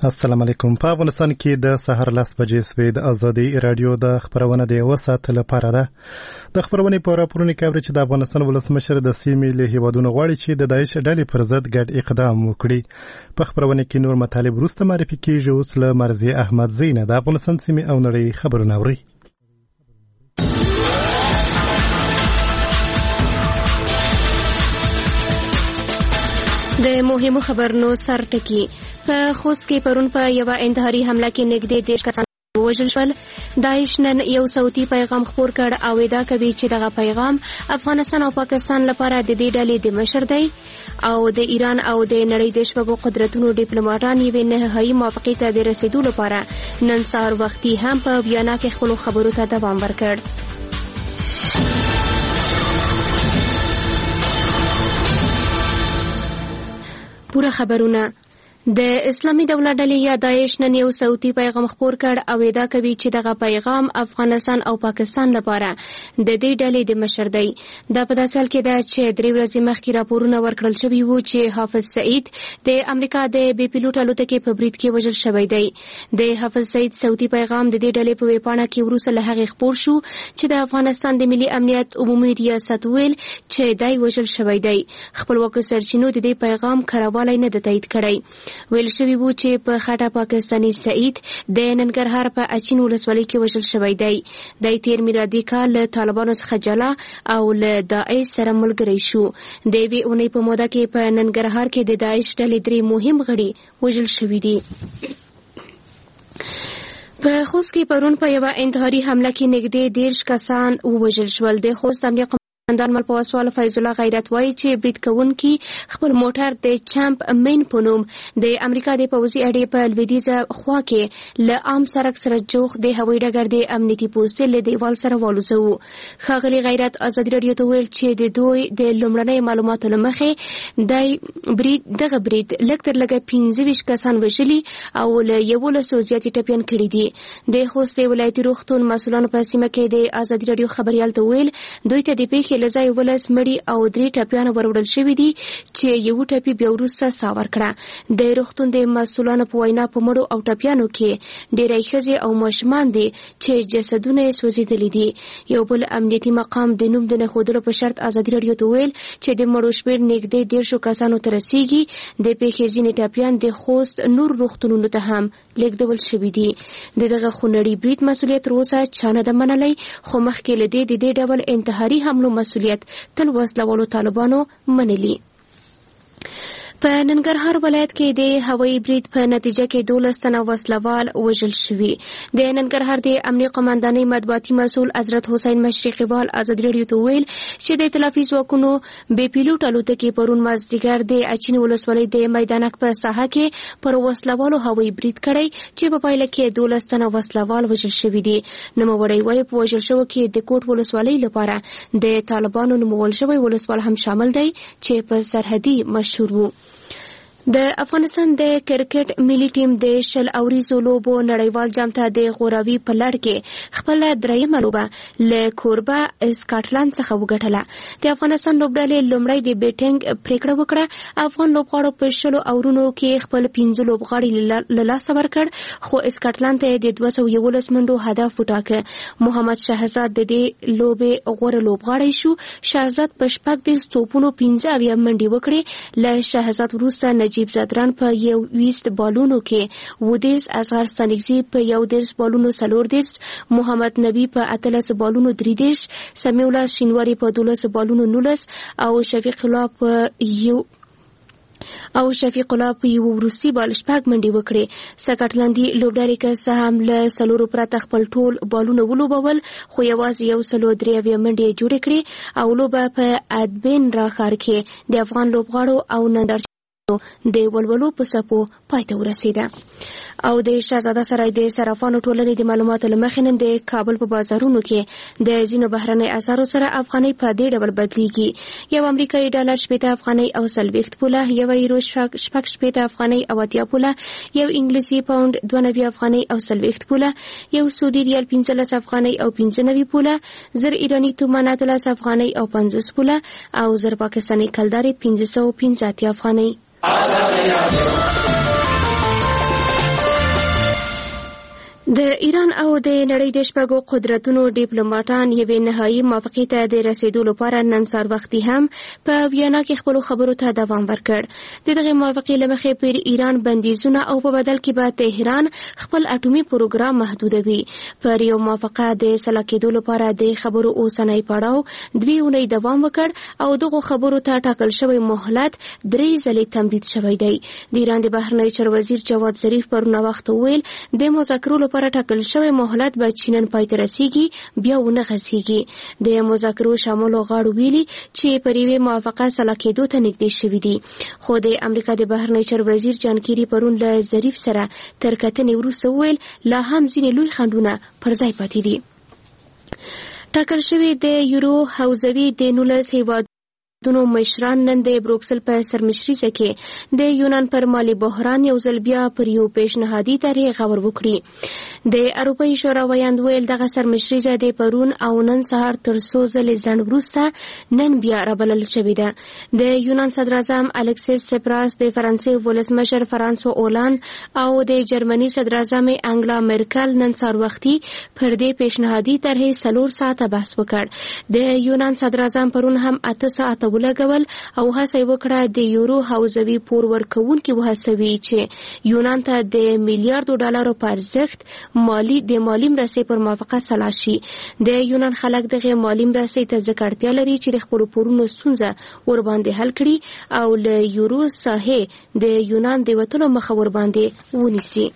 السلام علیکم. په افغانستان کې د سحر 10 بجې سوي د ازادي رادیو د خبرونه د یو ساعت لپاره ده. د خبرونې په راپورونو کې اوري چې د افغانستان ولسمشر د سیمې له هیوادونو غواړي چې د داعش ډلې پر ضد ګډ اقدام وکړي. په خبرونه کې نور مطالب وروسته معرفي کیږي. اوس له مرزي احمد زینه د افغانستان سیمې او نړۍ خبرونه اوري. د مهمو خبرونو سرټکی په خوست کې پرون په یو انتحاري حمله کې نږدې 10 کسان وژل شول. داعش نن یو صوتي پیغام خپور کړ او ادعا کوي چې دغه پیغام افغانستان او پاکستان لپاره د دې ډلې د مشر دی او د ایران او د نړۍ د شپږو قدرتونو ډیپلوماټان یې نهایي موافقې ته د رسیدو لپاره نن سهار وختي هم په بیان کې خپل خبرو ته دوام ورکړ. پوره خبرونه. د اسلامي دولت ډلې یا داعش نن یو صوتي پیغام خپور کړ او ادعا کوي چې دغه پیغام افغانستان او پاکستان لپاره د دې ډلې د مشر دی. دا په داسې حال کې ده چې 3 ورځې مخکې راپورونه ورکړل شوي وو چې حافظ سعید د امریکا د بې پیلوټ الوتکې په برید کې وژل شوی دی. د حافظ سعید صوتي پیغام د دې ډلې په ویبپاڼه کې وروسته له هغې خپور شو چې د افغانستان د ملي امنیت عمومي ریاست ویل چې دی وژل شوی دی. خپلواکو سرچینو د دې پیغام کراوالی نه د تایید کړی. ویل شوی وو چې په خټه پاکستاني سعید د ننګرهار په اچین ولسوالۍ کې وژل شوی دی. د تیر میلادي کال له طالبانو څخه جلا او له داعش سره ملګری شو. د یوې اونۍ په موده کې په ننګرهار کې د داعش ډلې 3 مهم غړي وژل شوي دي. په خوست کې پرون په یو انتحاري حمله کې نږدې 10 کسان ووژل شول. د خوست امنیه قمندان ملپواسوال فیض الله غیرت وایي چې برید کوونکي خپل موټر د چمپ مین په نوم د امریکا د پوځي اډې په لویدیځه خوا کې له عام سړک سره جوخ د هوایي ډګر د امنیتي پوستې له دیوال سره والوزو. ښاغلي غیرت ازادي راډیو ته ویل چې د دوی د لومړنۍ معلوماتو له مخې دغه برید لږ تر لږه 25 کسان وژلي او له 11 زیاتې ټپیان کړي دي. د خوست ولایتي روغتون مسؤلانو په سیمه کې د ازادي راډیو خبريال ته ویل دوی ته د پیښې لځای ولس مړي او 3 ټپیان وروړل شوي دي چې یو ټپی بیا وروسته ساور کړه. د روغتون د مسؤلانو په وینا په مړو او ټپیانو کې ډېری ښځې او ماشومان دي چې جسدونه یې سوځېدلي دي. یو بل امنیتي مقام د نوم د نه ښودلو په شرط ازادي راډیو ته ویل چې د مړو شمېر نږدې 10 کسانو ته رسیږي. د پیښې ځینې ټپیان د خوست نور روغتونونو ته هم لیږدول شوي دي. دغه خونړي برید مسؤلیت تر اوسه چا نه ده منلی، خو مخکې له دې ډول انتحاري حملو مسؤلیت تل وسلوالو طالبانو منلی. په ننګرهار ولایت کې د هوایي برید په نتیجه کې 12 تنه وسلوال وژل شوي. د ننګرهار د امنیه قمندانۍ مطبوعاتي مسؤل حضرت حسین مشرقیوال ازادي راډیو ته ویل چې د ائتلافي ځواکونو بې پیلوټ الوتکې پرون مازدیګر د اچین ولسوالۍ د میدانک په ساحه کې پر وسلوالو هوایي برید کړی چې په پایله کې 12 تنه وسلوال وژل شوي دي. نوموړی وایي په وژل شوو کې د کوټ ولسوالۍ لپاره د طالبانو نومول شوی ولسوال هم شامل دی چې په سرحدي مشهور وو. د افغانستان د کرکټ ملي ټیم د 10 اوریزو لوبو نړیوال جام ته د غوراوي په لړ کې خپل درېیمه لوبه له کوربه اسکاټلند څخه وګټله. د افغانستان لوبډلې لومړی د بیټینګ پریکړه وکړه. افغان لوبغاړو په 10 اورونو کې خپل 15 لوبغاړي له لاسه ورکړ، خو اسکاټلند ته د 211 منډو هدف وټاکه. محمد شهزاد د دې لوبې غوره لوبغاړی شو. شهزاد په 14 توپونو 15 منډې وکړې. له شهزاد وروسته نجیب زادران په 20 بالونو کې 20، اصغر ستانکزي په 11 بالونو 14، محمد نبی په 18 بالونو 13، سمیع الله شینواری په 12 بالونو 19 او شفیق الله په یو وروستي بال 6 منډې وکړې. سکاټلندي لوبډلې که څه هم له 4 پرته خپل ټول بالونه ولوبول، خو یوازې 103 منډې جوړې کړې او لوبه په ادبین را ښار کې د افغان لوبغاړو او نندارچیانو د ولولو په څپو پای ته ورسېده. او د شهزاده سرای د صرافانو ټولنې د معلوماتو له مخې نن د کابل په بازارونو کې د ځینو بهرنۍ اسعارو سره افغانۍ په دې ډول بدلیږي. یو امریکایي ډالر 60 افغانۍ او 40 پوله، یو یورو 60 افغانۍ او 80 پوله، یو انګلیسي پاوند 92 افغانۍ او 40 پوله، یو سعودي ریال 15 افغانۍ او 95 پوله، زر ایرانی تومان 13 افغانۍ او 50 پوله او زر پاکستاني کلدارې 515 افغانۍ. د ایران او د نړۍ د شپږو قدرتونو ډیپلوماټان یوې نهایي موافقې ته د رسیدو لپاره نن سهار وختي هم په ویانا کې خپلو خبرو ته دوام ورکړ. د دغې موافقې له مخې پر ایران بندیزونه او په بدل کې به تهران خپل اټومي پروګرام محدودوي. پر یو موافقه د سلا کېدو لپاره د خبرو اوسنی پړاو 2 اونۍ دوام وکړ او دغو خبرو ته ټاکل شوی مهلت 3 ځلې تمدید شوی دی. د ایران د بهرنی چارو وزیر جواد ظریف پرون وخت ویل د مذاکرو لپاره ټاکل شوی مهلت به چینن پای ته رسیږي بیا ونه غځيږي. د مذاکرو شاملو غاړو ویلي چې پر یوې موافقه سلا کېدو ته نږدې شوي دي. خو د امریکا د بهرنی چارو وزیر جان کیری پرون له ظریف سره تر کتنې وروسته ویل لا هم ځینې لوی خنډونه پر ځای پاتې دي. ټاکل شوی د یورو حوزوي د 19 هیوادونو مشران نن د بروکسل په سرمشريزه کې د یونان پر مالی بحران یو ځل بیا پر یو پیشنهادي طرح غور وکړي. د اروپایي شورا ویاند ویل دغه سرمشريزه د پرون او نن سهار تر څو ځلې ځنډ وروسته نن بیا رابلل شوې ده. د یونان صدر اعظم الکسیس سپراس، د فرانسې ولسمشر فرانسوا اولان او د جرمني صدر اعظم انګلا مرکل نن سهار وختي پر دې پیشنهادي طرح 4 ساعته بحث وکړ. د یونان صدر اعظم پرون هم 8 ساعته ولګول او هڅه وکړه د یورو حوزوي پور ورکوونکي وهڅوي چې یونان ته د میلیارډو ډالرو په ارزښت مالی مرستې پر موافقه سلا شي. د یونان خلک دغه مالی مرستې ته ځکه اړتیا لري چې د خپلو پورونو ستونزه ورباندې حل کړي او له یورو ساحې د یونان د وتلو مخه ورباندې ونیسي.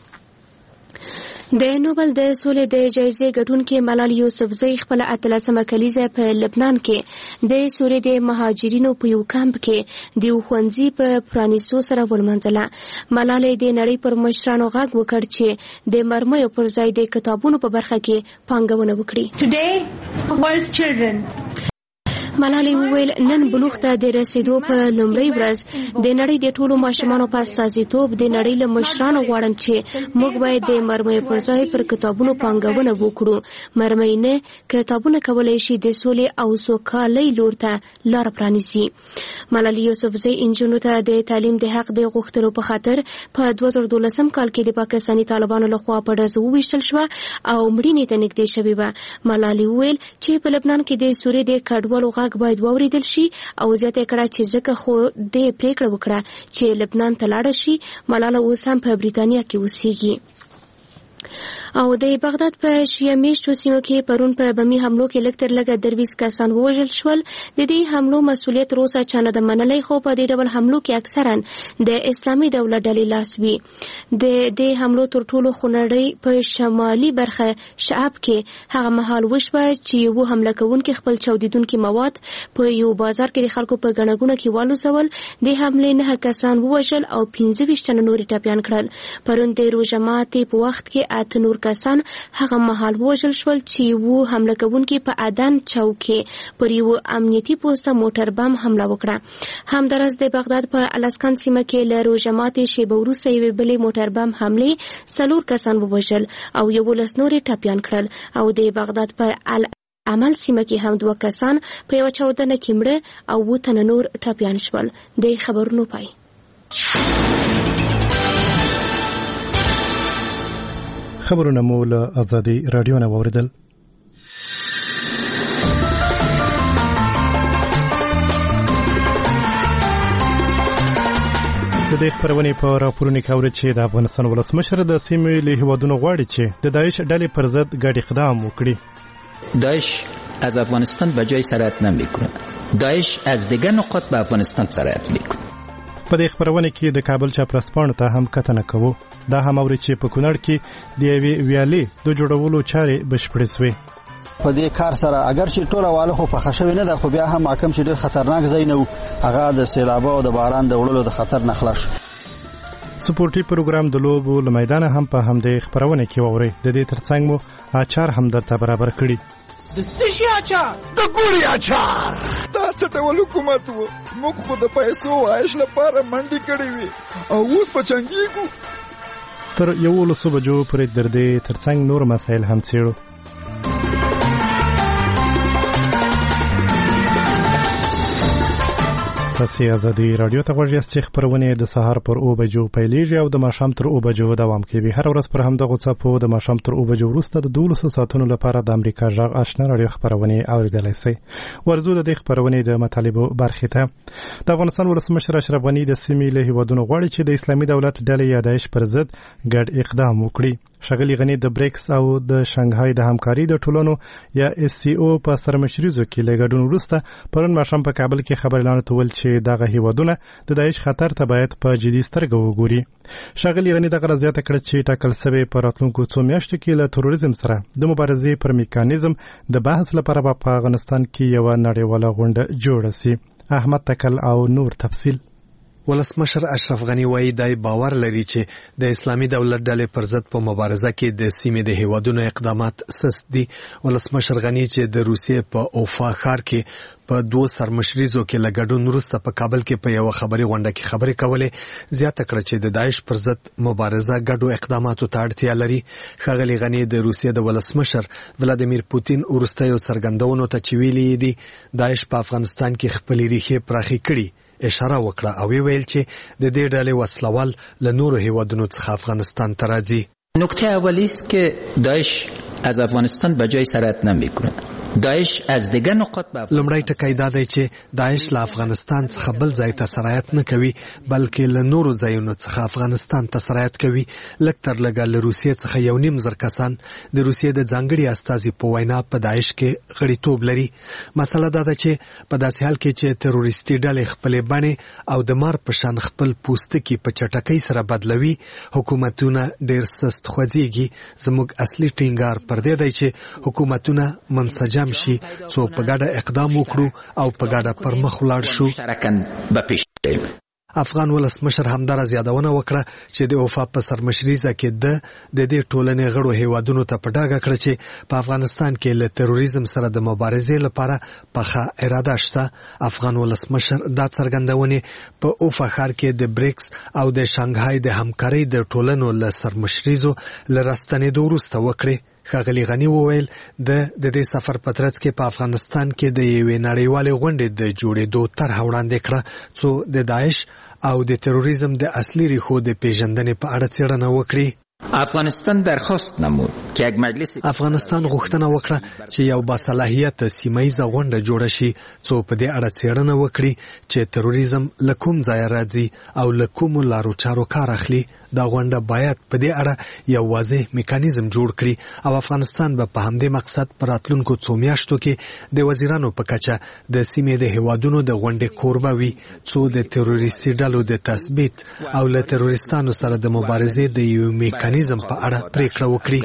د نوبل د سولې د جایزې ګټونکې ملالۍ یوسفزۍ خپل 18مه کلیزه په لبنان کې د سوریې د مهاجرینو په یو کمپ کې د ښوونځي په پرانیستو سره ولمنځله. ملالۍ د نړۍ پر مشرانو غږ وکړ چې د مرمیو پر ځای د کتابونو په برخه کې پانګونه وکړي. Today, world's children. ملالۍ وویل نن بلوغ ته د رسیدو په لومړۍ ورځ د نړۍ د ټولو ماشومانو په استازیتوب د نړۍ له مشرانو غواړم چې موږ باید د مرمیو پر ځای پر کتابونو پانګونه وکړو. مرمۍ نه کتابونه کولی شي د سولې او سوکالۍ لور ته لار پرانیزي. ملالۍ یوسفزۍ انجونو ته د تعلیم د حق د غوښتلو په خاطر په 2012 کال کې د پاکستاني طالبانو لخوا په ډزو وویشتل شوه او مړینې ته نږدې شوې وه. ملالۍ وویل چې په لبنان کې د سوریې د کډوالو غږ باید واوریدل شي او زیاته کړه چې ځکه خو د پریکړه وکړه چې لبنان ته لاړ شي. ملاله اوس هم په بریتانیا کې اوسېږي. او د بغداد په شیعه میشتو سیمو کې پرون په بمي حملو کې لږ تر لږه 23 کسان ووژل شول. د دې حملو مسؤلیت روسا چا نه ده منلی، خو په دې ډول حملو کې اکثرا د اسلامي دولت ډلې لاس وي. د دې حملو تر ټولو خونړۍ په شمالي برخه شعب کې هغه مهال وشوه چې یو حمله کوونکي خپل چاودیدونکي مواد په یو بازار کې د خلکو په ګڼه ګوڼه کې والوزول. د حملې 9 کسان ووژل او 25 تنه نور ټپیان کړل. پرون د روژه ماتې په وخت کې 8 نور کسان هغه مهال وژل شول چې وو حمله کوونکي په عدن چوک کې پر یو امنیتي پوسټ موټر بم حمله وکړه. همدارس د بغداد په الاسکان سیمه کې له روژه ماتې شیبه وروسته یوې بلې موټر بم حملې 4 کسان ووژل او 11 نور ټپیان کړل. او د بغداد په عمل سیمه کې هم 2 کسان په یو چاودنه کې مړه او 2 تنه نور ټپیان شول. د خبرونو پای. خبرونه مو له ازادي رادیو نه واوریدل. د دې خبرونې په راپورونو کې اوري چې د افغانستان ولسمشر د سیمې له هیوادونو غواړي چې د داعش ډلې پر ضد ګډ اقدام وکړي. داعش از افغانستان به جای سرایت نمیکنه. داعش از دیگر نقاط به افغانستان سرایت میکنه. په دې خبرونه کې د کابل چاپرسپاڼو ته هم کتنه کوو. دا هم اوري چې په کونړ کې د یوې ویالې د جوړولو چارې بشپړې شوې. په دې کار سره اگر چې ټوله واله خو په خښوي نه ده، خو بیا هم حکم چې ډېر خطرناک ځای نه و، هغه د سیلابه او د باران د وړلو د خطر نه خلاص شو. سپورټي پروګرام د لوبو له میدانه هم په همدې خبرونه کې واوري. د دې ترڅنګ مو اچار هم درته برابر کړي. د څشي اچار، د ګوري اچار. دا څه ډول حکومت و؟ موږ خو د پیسو عاش لپاره منډي کړې وي او اوس په چنګېږو. تر 11 بجو پورې د دې ترڅنګ نور مسایل هم څېړو. تاسو آزادي رادیو ته غوږ یاست چې خبرونه د سهار پر 9 بجو پیلېږي او د ماښام تر 9 بجو دوام کوي. هر ورځ پر همدغه څپو د ماښام تر 9 بجو وروسته د 12 ساعتونو لپاره د امریکا غږ آشنا رادیو خبرونه اوریدلای شئ. ورزو د دې خبرونه د مطالبو برخې ته د افغانستان ولسمشر اشرف غني د سیمې له هیوادونو غواړي چې د اسلامي دولت ډلې یا داعش پر ضد ګډ اقدام وکړي. ښاغلي غني د بریکس او د شانګهای د همکاري د ټولنو یا SCO په سرمشریزو کې له ګډون وروسته پرون ماښام په کابل کې خبر اعلان کول چې دغه هیوادونه د داعش خطر ته باید په جدي سترګه وګوري. ښاغلي غني دغه زیاته کړه چې ټاکل شوی په راتلونکو څو میاشتو کې له تروریزم سره د مبارزې پر میکانیزم د بحث لپاره په افغانستان کې یو نړیواله غونډه جوړه شي. احمد تکل او نور تفصیل. ولسمشر اشرف غني وایي دای باور لري چې د اسلامي دولت ډلې پر ضد په مبارزه کې د سیمې د هیوادونو اقدامات سست دي. ولسمشر غني چې د روسیې په اوفا ښار کې په 2 سرمشریزو کې لګډون وروسته په کابل کې په یو خبري غونډه کې خبرې کولې زیاته کړه چې د داعش پر ضد مبارزه ګډو اقداماتو ته اړتیا لري. ښاغلي غني د روسیې د ولسمشر ولادیمیر پوتین وروسته یو څرګندونو ته چې ویلي دي داعش په افغانستان کې خپلې ریښې پراخې کړي اشاره وکړه او ویل چې د دې ډلې وسلوال له نورو هیوادونو څخه افغانستان ته راځي. نکته اولی است که داعش از افغانستان به جای سرایت نمیکنه. داعش از دیگر نقاط به لمړی ټکی دا دی چې داعش له افغانستان څخه بل ځای ته سرایت نه کوي بلکې له نورو ځایونو څخه افغانستان ته سرایت کوي. لږ تر لږه له روسیې څخه 1.5 کسان د روسیې د ځانګړي استازي په وینا په داعش کې غړیتوب لري. مسله دا ده چې په داسې حال کې چې تروریستي ډلې خپلې بڼې او د مار په شان خپل پوستکي په چټکۍ سره بدلوي حکومتونه ډېر سست خوځېږي. زموږ اصلي ټینګار پر دې دی چې حکومتونه منسجم شي څو په ګډه اقدام وکړو او په ګډه پر مخ ولاړ شو. افغان ولسمشر همدارا یادونه وکړه چې د اوفا په سرمشریزه کې د دې ټولنې غړو هیوادونو ته په ډاګه کړ چې په افغانستان کې له تروریزم سره د مبارزې لپاره پخه اراده شته. افغان ولسمشر دا څرګندونه په اوفا ښار کې د بریکس او د شانګهای د همکارۍ د ټولنو له سرمشریزو لرستنېدو وروسته وکړه. ښاغلي غني وویل د دې سفر په ترڅ کې په افغانستان کې د یوې نړیوالې غونډې د جوړېدو طرحه وړاندې کړه څو د داعش او د تروریزم د اصلي ریښو د پیژندنې په اړه څېړنه وکړي. افغانستان درخواست نمود که یک مجلس افغانستان غوښتنه وکړه چې یو باصلاحیته سیمه‌ایزه غونډه جوړه شي څو په دې اړه څېړنه وکړي چې تروریزم له کوم ځایه راځي او له کومو لارو چارو کار اخلي. دا غونډه باید په دې اړه یو واضح میکانیزم جوړ کړي او افغانستان به په همدې مقصد پر راتلونکو څو میاشتو کې د وزیرانو په کچه د سیمې د هیوادونو د غونډې کوربه وي څو د تروریستي ډلو د تثبیت او له تروریستانو سره د مبارزې د یو میکانیزم په اړه پریکړه وکړي.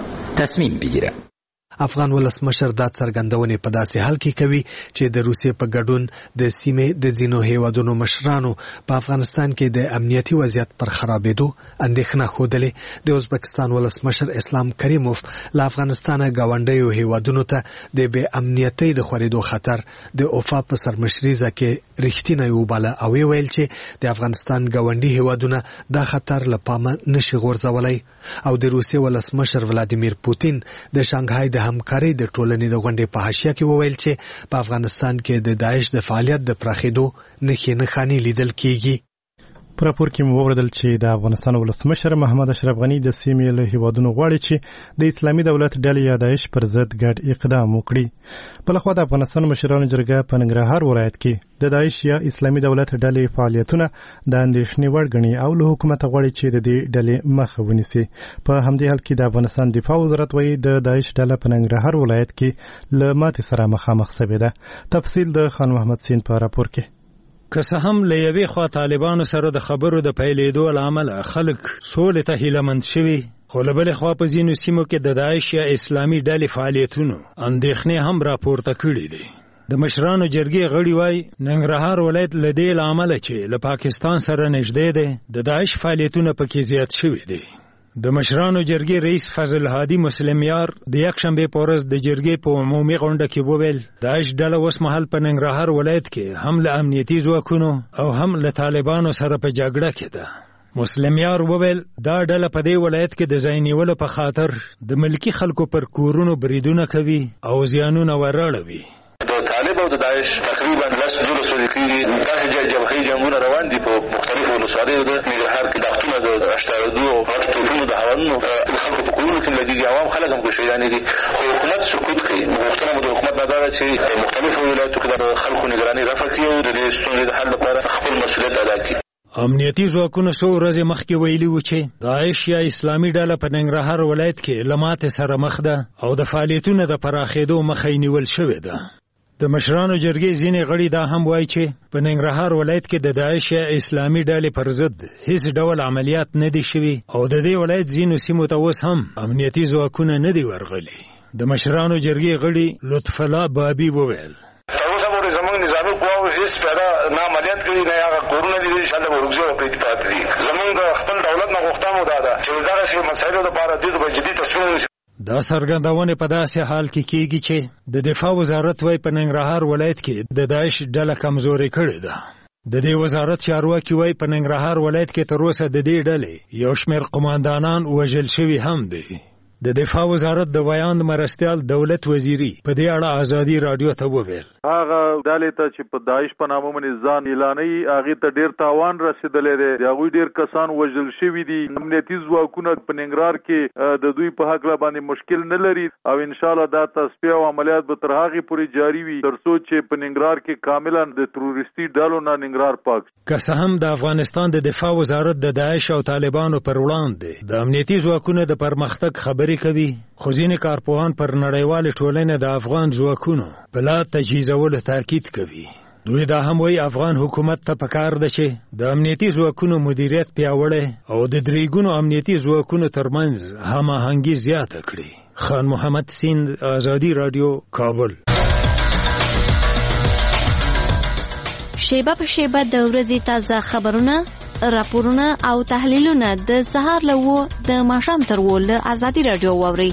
تصمیم بگیره. افغان ولسمشر دا څرګندونه په داسې حال کې کوي چې د روسیې په ګډون د سیمې د ځینو هیوادونو مشرانو په افغانستان کې د امنیتي وضعیت پر خرابېدو اندېښنه ښودلې. د ازبکستان ولسمشر اسلام کریموف له افغانستانه ګاونډیو هیوادونو ته د بې امنیتۍ د خورېدو خطر د اوفا په سرمشریزه کې رښتینی وباله او ویل چې د افغانستان ګاونډي هیوادونه دا خطر له پامه نشي غورځولی. او د روسیې ولسمشر ولادیمیر پوتین د شانګهای د همکارۍ د ټولنې د غونډې په حاشیه کې وویل چې په افغانستان کې د داعش د فعالیت د پراخېدو نښې لیدل کېږي. په راپور کې مو واوریدل چې د افغانستان ولسمشر محمد اشرف غني د سیمې له هیوادونو غواړي چې د اسلامي دولت ډلې یا داعش پر ضد ګډ اقدام وکړي. بلخوا د افغانستان مشرانو جرګه په ننګرهار ولایت کې د داعش یا اسلامي دولت ډلې فعالیتونه د اندېښنې وړ ګڼي او له حکومت غواړي چې د دې ډلې مخه ونیسي. په همدې حال کې د افغانستان دفاع وزارت وایي د داعش ډله په ننګرهار ولایت کې له ماتې سره مخامخ شوې ده. تفصیل د خان محمد سین په راپور کې. که څه هم له یوې خوا طالبانو سره د خبرو د پیلېدو له امله خلک سولې ته هیلهمند شوي، خو له بلې خوا په ځینو سیمو کې د داعش یا اسلامي ډلې فعالیتونو اندېښنې هم راپورته کړي دي. د مشرانو جرګې غړي وایي ننګرهار ولایت له دې له امله چې له پاکستان سره نږدې دی د داعش فعالیتونه پکې زیات شوي دي. د مشرانو جرګې رئیس فضل هادي مسلم یار د یکشنبې په ورځ د جرګې په عمومي غونډه کې وویل داعش ډله اوس مهال په ننګرهار ولایت کې هم له امنیتي ځواکونو او هم له طالبانو سره په جګړه کې ده. مسلم یار وویل دا ډله په دې ولایت کې د ځای نیولو په خاطر د ملکي خلکو پر کورونو بریدونه کوي او زیانونه ورړوي. د طالب او د داعش تقریبا 10-12 ورځې داسې جبهې جنګونه روان دي په مختلفو ولسوالیو د ننګرهار کې دښتونه د 82 غټ توپونو د هوانونو د خلکو په کورونو کې لګېږي، عوام خلک هم شهیدانې دي، خو حکومت سکوت کوي. غوښتنه مو د حکومت نه دا ده چې مختلفو ولایتو کې د خلکو نگراني رفع کړي او د دې ستونزې د حل لپاره خپل مسؤلیت ادا کړي. امنیتي ځواکونو څو ورځې مخکې ویلي وو چې داعش یا اسلامي ډله په ننګرهار ولایت کې له ماتې سره مخ ده او د فعالیتونو د پراخېدو مخه یې نیول شوې ده. د مشرانو جرګې ځینې غړي دا هم وایي چې په ننګرهار ولایت کې د داعش یا اسلامي ډلې پر ضد هیڅ ډول عملیات نه دي شوي او د دې ولایت ځینو سیمو ته اوس هم امنیتي ځواکونه نه دي ورغلي. د مشرانو جرګې غړي لطف الله بابي وویل زمونږ نظامي قواو هیڅ پیدا نه عملیات کړي نه هغه کورونه دي چې هلته ورګزو او پرې پاتې دي. زمونږ د خپل دولت نه غوښتنه مو دا ده چې دغسې مسایلو لپاره دې به جدي تصمیم ونیسي. دا څرګندونه په داسې حال کې کېږي چې د دفاع وزارت وايي په ننګرهار ولایت کې د داعش ډله کمزورې کړې ده. د دې وزارت چارواکي وايي په ننګرهار ولایت کې تر اوسه د دې ډلې یو شمېر قماندانان وژل شوي هم دي. د دفاع وزارت د بیان مرستیال دولت وزیری په دې اړه ازادي رادیو ته وویل هغه ډلې ته چې په داعش په نامه باندې ځان اعلانوي هغه ته ډیر تاوان رسیدلی دی. هغه ډیر کسان وژل شوي دي. امنیتي ځواکونه په ننګرهار کې د دوی په حق باندې مشکل نه لري او ان شاء الله دا تصفیه او عملیات به تر هغه پورې جاری وي تر څو چې په ننګرهار کې کاملا د تروریستي ډلو نه ننګرهار پاک. که څه هم د افغانستان د دفاع وزارت د داعش او طالبانو پر وړاندې د امنیتي ځواکونو د پرمختګ خبرې کوي، خو ځینې کارپوهان پر نړیوالې ټولنې د افغان ځواکونو په لا تجهیزولو تاکید کوي. دوی دا هم وایي افغان حکومت ته پکار ده چې د امنیتي ځواکونو مدیریت پیاوړی او د دریګونو امنیتي ځواکونو ترمنځ هماهنګي زیاته کړي. خان محمد سیند، ازادي رادیو، کابل. شیبه په شیبه د ورځې تازه خبرونه، راپورونه او تحلیلونه د سهار لوو د ماښام تر ول ازادي رادیو واوري.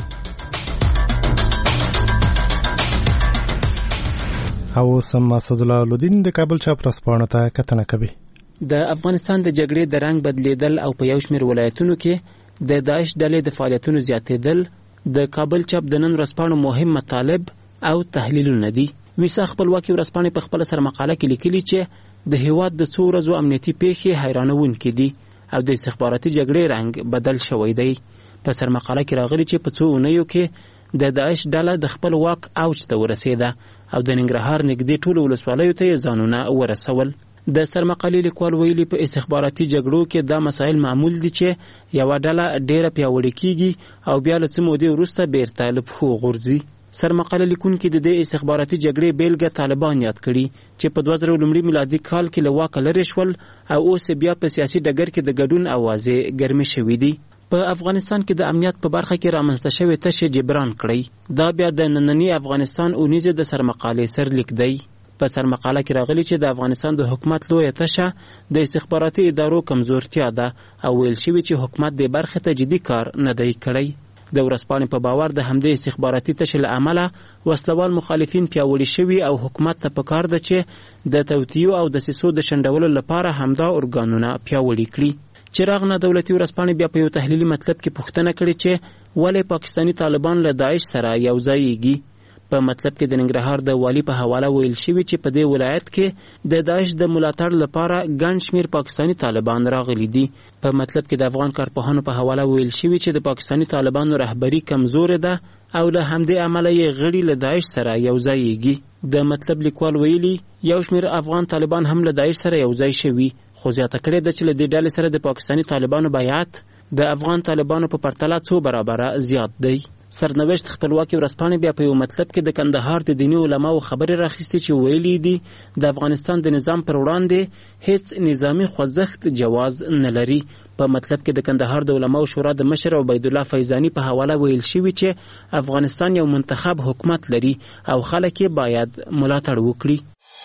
او سم مسعود الله لودین د کابل چاپ رسپانه ته کتنه کوي. د افغانستان د جګړې د رنګ بدلیدل او په یو شمېر ولایتونو کې د داعش ډلې د فعالیتونو زیاتېدل د کابل چاپ د نن رسپانه مهم مطالب او تحلیلونه دي. ویسا خپلواکي ورسپانه په خپل سر مقاله کې لیکلي چې د هیواد د څو ورځو امنیتي پیښې حیرانونکې دي او د استخباراتي جګړې رنګ بدل شوی دی. په سر مقاله کې راغلي چې په څو اونیو کې د داعش ډله د خپل واک اوج ته ورسېده او د ننګرهار نږدې ټولو ولسوالیو ته یې ځانونه ورسول. د سر مقالې لیکوال ویلي په استخباراتي جګړو کې دا مسایل معمول دي چې یوه ډله ډیره پیاوړې کیږي او بیا له څه مودې وروسته بیرته له پښو غورځي. سر مقاله لیکونکي د دې استخباراتي جګړې بیلګه طالبان یاد کړي چې په 2000 لومړي میلادي کال کې له واکه لرې شول او اوس بیا په سیاسي ډګر کې د ګډون اوازې ګرمې شوې دي. په افغانستان کې د امنیت په برخه کې رامنځته شوې تشه جبران کړی. دا بیا د ننني افغانستان اونیزه د سر مقالې سرلیک دی. په سر مقاله کې راغلي چې د افغانستان د حکومت لویه تشه د استخباراتي ادارو کمزورتیا ده او ویل شوي چې حکومت دې برخه ته جدي کار نه دی کړی. د ورځپاڼې په باور د همدې استخباراتي تشې له امله وسلوال مخالفین پیاوړي شوي او حکومت ته پکار ده چې د توطیو او دسیسو د شنډولو لپاره همدا ارګانونه پیاوړي کړي. چراغ نه دولتي ورځپاڼې بیا په یو تحلیلي مطلب کې پوښتنه کړې چې ولې پاکستاني طالبان له داعش سره یو ځایږي. په مطلب کې د ننګرهار د والي په حواله ویل شوي چې په دې ولایت کې د داعش د ملاتړ لپاره ګڼ شمېر پاکستاني طالبان راغلي دي. په مطلب کې د افغان کارپوهانو په حواله ویل شوي چې د پاکستاني طالبانو رهبري کمزورې ده او له همدې امله یې غړي له داعش سره یو ځایږي. د مطلب لیکوال ویلي یو شمېر افغان طالبان هم له داعش سره یو ځای شوي، خو زیاته کړې ده چې له دې ډلې سره د پاکستاني طالبانو بیعت د افغان طالبانو په پرتله څو برابره زیات دی. سرنوشت خپلواکي ورځپاڼې بیا په یو مطلب کې د کندهار د دیني علماو خبرې راخیستې چې ویلي دي د افغانستان د نظام پر وړاندې هیڅ نظامی خوځښت جواز نه لري. په مطلب کې د کندهار د علماو شورا د مشر عبید الله فیضانی په حواله ویل شوي چې افغانستان یو منتخب حکومت لري او خلک یې باید ملاتړ وکړي.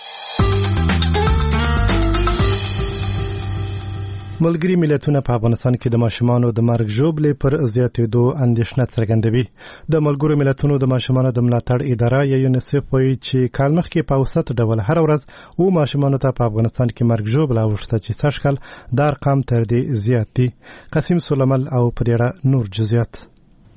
ملګري ملتونه په افغانستان کې د ماشومانو د مرګ ژوبلې پر زیاتېدو اندېښنه څرګندوي. د ملګرو ملتونو د ماشومانو د ملاتړ اداره یونیسف وایي چې کال مخکې په اوسط ډول هر ورځ ماشومانو ته په افغانستان کې مرګ ژوبله اوښته چې سږ کال دا ارقام تر دې زیات دي. قاسم سلیمل او په دې اړه نور جزئیات.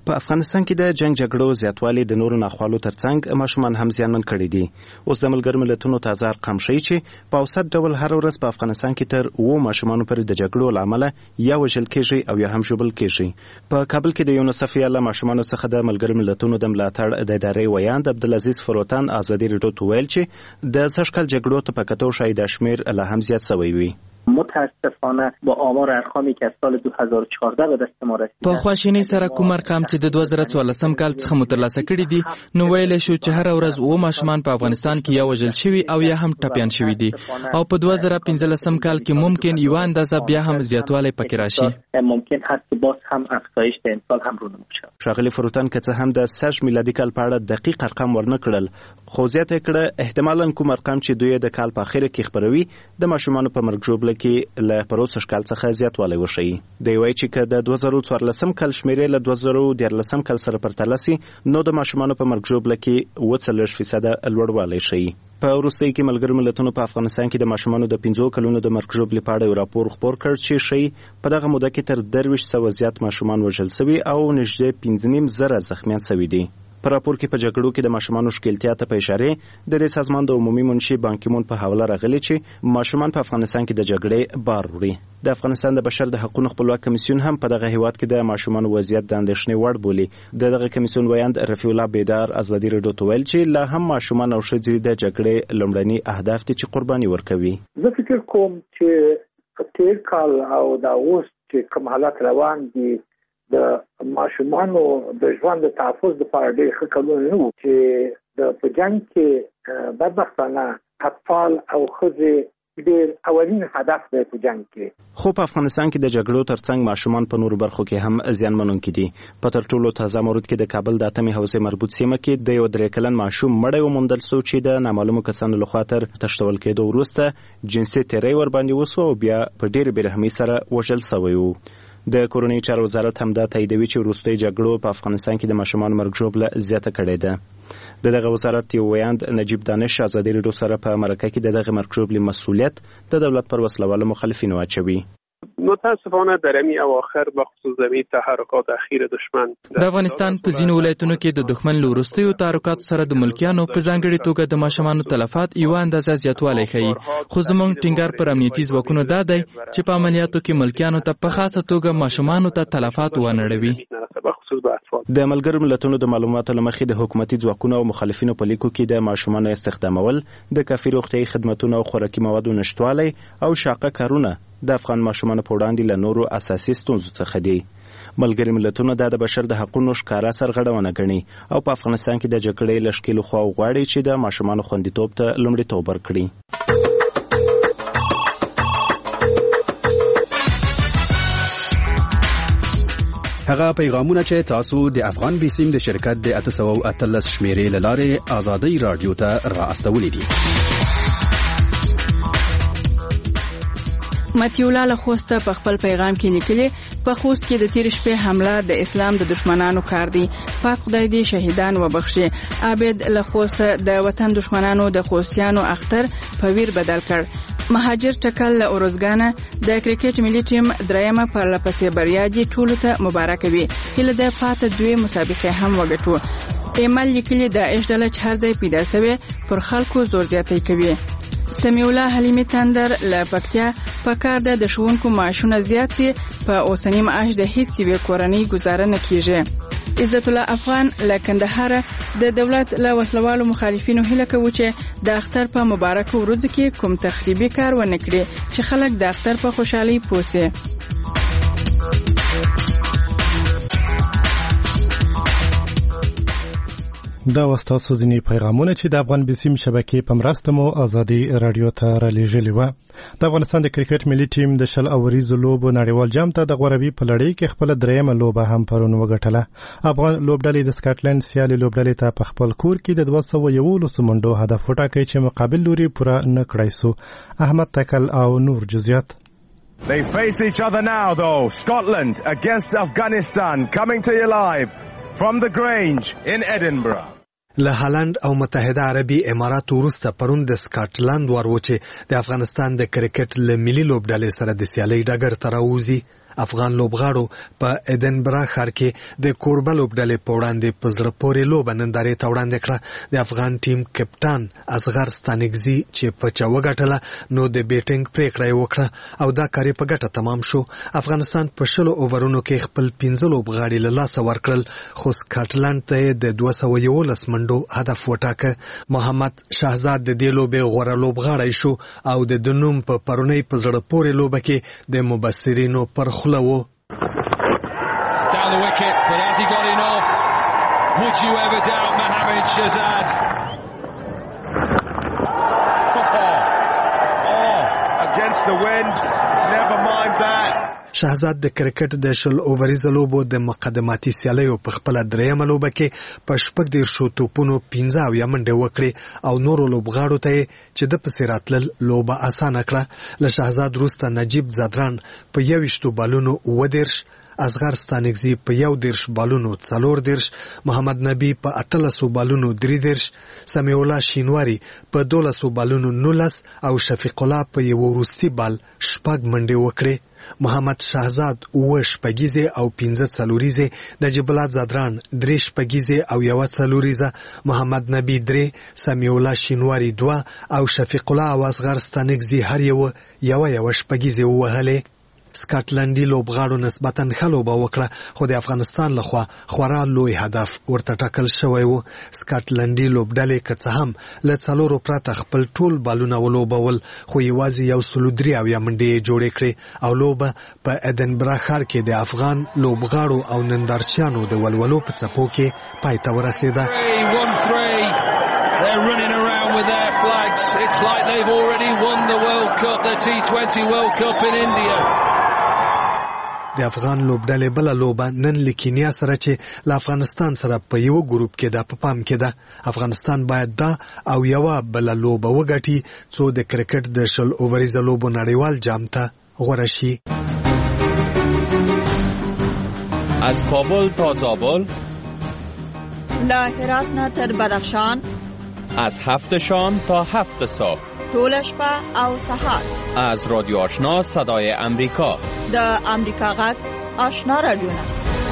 په افغانستان کې د جنگ جګړو زیاتوالی د نورو ناخوالو ترڅنګ ماشومان هم زیانمن کړي دي. اوس د ملګرو ملتونو تازه ارقام ښیي چې په اوسط ډول هر ورځ په افغانستان کې تر 7 ماشومانو پورې د جګړو له امله یا وژل کېږي او یا هم ژوبل کېږي. په کابل کې د یونیسف یا له ماشومانو څخه د ملګرو ملتونو د ملاتړ د ادارې ویاند عبدالعزیز فروتان ازادي راډیو ته ویل چې د سږکال جګړو ته په کتو شاید د شمېر لا هم زیات شوی وي. متاسفانه با آمار ارقامی که از سال 2014 به دست ما رسیده په خواشینی سره کوم ارقام چې د 2014 کال څخه مترلاسه کړي دي نو ویل شو چې هر ورځ 7 ماشومان په افغانستان کې یا وژل شوي او یا هم ټپيان شوي دي او په 2015 کال کې ممکن یو اندازه بیا هم زیاتوالی پکې راشي. ممکن هست که باز هم افزایش در امسال هم رونما شود. ښاغلي فروتان که څه هم د سږ میلادي کال په اړه دقیق ارقام ورنه کړل خو زیاته کړه احتمالاً کوم ارقام چې دوی د کال په اخر کې خبروي د ماشومانو په مرګ ژوبله کې له پروسه کال څخه زیاتوالی وشي. دی وایي چې که د 2014 کال شمیرې له 2013 کال سره پرتله سي نو د ماشومانو په مرګ ژوبله کې 40% لوړوالی شي. په وروستۍ کې ملګرو ملتونو په افغانستان کې د ماشومانو د 15 کلونو د مرګ ژوبلې په اړه یو راپور خپور کړ چې شي په دغه موده کې تر 2300 زیات ماشومان وژل شوي او نږدې 15,000 زخمیان شوي دي. په راپور کې په جګړو کې د ماشومانو ښکیلتیا ته په اشاره د دې سازمان د عمومي منشي بانکیمون په حواله راغلي چې ماشومان په افغانستان کې د جګړې بار وړي. د افغانستان د بشر د حقوقو خپلواک کمیسیون هم په دغه هیواد کې د ماشومانو وضعیت د اندېښنې وړ بولي. دغه کمیسیون ویاند رفیع الله بیدار ازادي راډیو ته ویل چې لا هم ماشومان او ښځې د جګړې لومړني اهداف دي چې قرباني ورکوي. زه فکر کوم چې تیر کال او د اوس چې کوم حالات روان دي د ماشومانو د ژوند د تحفظ لپاره ډېر ښه کارونه نه وو چې د په جنګ کې بدبختانه اطفال او ښځې ډېر اولین هدف دی په جنګ کې. خو په افغانستان کې د جګړو ترڅنګ ماشومان په نورو برخو کې هم زیانمنونکي دي. په تر ټولو تازه مورد کې د کابل د اتمې حوزې مربوط سیمه کې د یو 3 کلن ماشوم مړی وموندل شو چې د نامعلومو کسانو لخوا تر تښتول کېدو وروسته جنسي تیری ورباندې وسو او بیا په ډېرې بېرحمۍ سره وژل شوی و. د کورنۍ چارو وزارت هم دا تاییدوي چې وروستۍ جګړو په افغانستان کې د ماشومانو مرګ ژوبله زیاته کړې ده. دغه وزارت یو ویاند نجیب دانش ازادي راډیو سره په مرکه کې دغه مرګ ژوبلې مسؤلیت د دولت پر وسلوالو مخالفینو اچوي. متاسفانه در امی اواخر بخصوص زمین تحرکات اخیر دشمن د افغانستان په ځینو ولایتونو کې د دښمن له وروستیو تحرکاتو سره د ملکیانو په ځانګړي توګه د ماشومانو تلفات یو اندازه زیاتوالی ښیي خو زموږ ټینګار پر امنیتي ځواکونو دا دی چې په عملیاتو کې ملکیانو ته په خاصه توګه ماشومانو ته تلفات ونړوي. د ملګرو ملتونو د معلوماتو لمخې د حکومتي ځواکونو او مخالفینو په لیکو کې د ماشومانو استخدامول د کافي روغتیايي خدماتو او خوراکي موادو نشټوالی او شاقه کارونه د افغان ماشومانو په وړاندې له نورو اساسي ستونزو څخه دي. ملګري ملتونه د بشر د حقوقو ښکاره سرغړونه ګڼي او په افغانستان کې د جګړې له ښکېلو خواو غواړي چې د ماشومانو خوندیتوب ته لومړیتوب ورکړي. هغه پیغامونه چې تاسو د افغان بیسیم د شرکت د 813 شمیرې لاره آزادی رادیو ته را استولې دي. متیولا له خوسته په خپل پیغام کې لیکلي په خوست کې د تیر شپې حمله د اسلام د دشمنانو کار دی. پاک خدای دې شهیدان وبخشي. عابد له خوسته د وطن دشمنانو د خوستیانو اختر په ویر بدل کړ. مهاجر ټکل له اورزګانه د کرکټ ملي ټیم درېمه پر لپسې بریا دي ټولو ته مبارک وي. هله د پاتې دوی مسابقه هم وګټو. ایمل لیکلي د اشدل چهار ځای پیدا شوی پر خلکو زور زیاتی کوي. سمیع الله حلیمی تندر له پکتیا په کار د ښوونکو معاشونه زیات سي په اوسنی معاش د هیڅ یوې کورنۍ گزاره نه کیږي. عزت الله افغان له کندهار د دولت له وسلوالو مخالفینو هیله کوي چې د اختر په مبارک ورځ کې کوم تخریبي کار ونه کړي چې خلک د اختر په خوشحالي پوسي. دا واستاسو ځینې پیغامونه چې د افغان بیسیم شبکې په مرسته مو ازادي رادیو ته را لېږلي وه. د افغانستان د کرکټ ملي ټیم د 20 اوریزو لوبو نړیوال جام ته د غوروي په لړۍ کې خپله درېیمه لوبه هم پرون وګټله. افغان لوبډلې د سکاټلند سیالي لوبډلې ته په خپل کور کې د 211 منډو هدف وټاکئ چې مقابل لوري پوره نه کړی سو. احمد تکل او نور جزئیات. They face each other now though. Scotland against Afghanistan coming to you live from the Grange in Edinburgh. له هالند او متحده عربي امارات وروسته پرون د سکاټلند وروچې د افغانستان د کرکټ له ملي لوبډلې سره د سیالۍ ډګر ته راوځي. افغان لوبغاړو په ایدنبرا ښار کې د کوربه لوبډلې په وړاندې په زړه پورې لوبه نندارې ته وړاندې کړه. د افغان ټیم کپټان اصغر ستانکزي چې په چا وګټله نو د بیټینګ پریکړه یې وکړه او دا کار په ګټه تمام شو. افغانستان په 20 اوورونو کې خپل 15 لوبغاړي له لاسه ورکړل خو سکاټلند ته د 211 منډو هدف وټاکه. محمد شهزاد د دې لوبې غوره لوبغاړی شو او د نوم په پرونی په زړه پورې لوبه کې د مبصرینو پر خوله و. Down the wicket, but has he got enough? Would you ever doubt Mohammad Shahzad? Against the wind, never mind that. شهزاد د کرکټ د 20 اووریزه لوبو د مقدماتي سیالیو په خپل درېیمه لوبه کې په 14 توپونو 15 منډې وکړې او نورو لوبغاړو ته چې د پسې راتلل لوبه اسانه کړه. له شهزاد وروسته نجیب زادران په 21 بالونو 10، اصغر ستانکزي په 11 بالونو 14، محمد نبی په 18 بالونو 3، سمیع الله شینواری په 12 بالونو 19 او شفیق الله په یو وروستي بال 6 منډې وکړې. محمد شهزاد 8 شپږیزه او 15 څلوریزه، نجیب الله زادران 3 شپږیزه او 1 څلوریزه، محمد نبی 3، سمیع الله شینواری 2 او شفیق الله او اصغر ستانکزي هر یو شپږیزه وهلې. سکاټلندي لوبغاړو نسبتاً ښه لوبه وکړه خو د افغانستان لخوا خورا لوی هدف ورته ټاکل شوی و. سکاټلندي لوبډلې که څه هم له 4 پرته خپل ټول بالونه ولوبول خو یوازې 103 منډې جوړې کړې او لوبه په ایدنبرا ښار کې د افغان لوبغاړو او نندارچیانو د ولولو په څپو کې پای ته ورسېده. They're running around with their flags. It's like they've already won the World Cup, the T20 World Cup in India. د افغان لوبډلې بل لوبه نن لیکینیا سره چې له افغانستان سره په یو ګروپ کې ده په پام کې ده. افغانستان باید دا او یو بل لوبه وګټي څو د کرکټ د 20 اووریزه لوبو نړیوال جام ته غوره شي. از کابل تا زابل، له هرات نه تر بدخشان، از 7 شام تا 7 صبح، ټول شپه او سحر، از رادیو آشنا صدای امریکا، د امریکا غږ آشنا رادیو نه.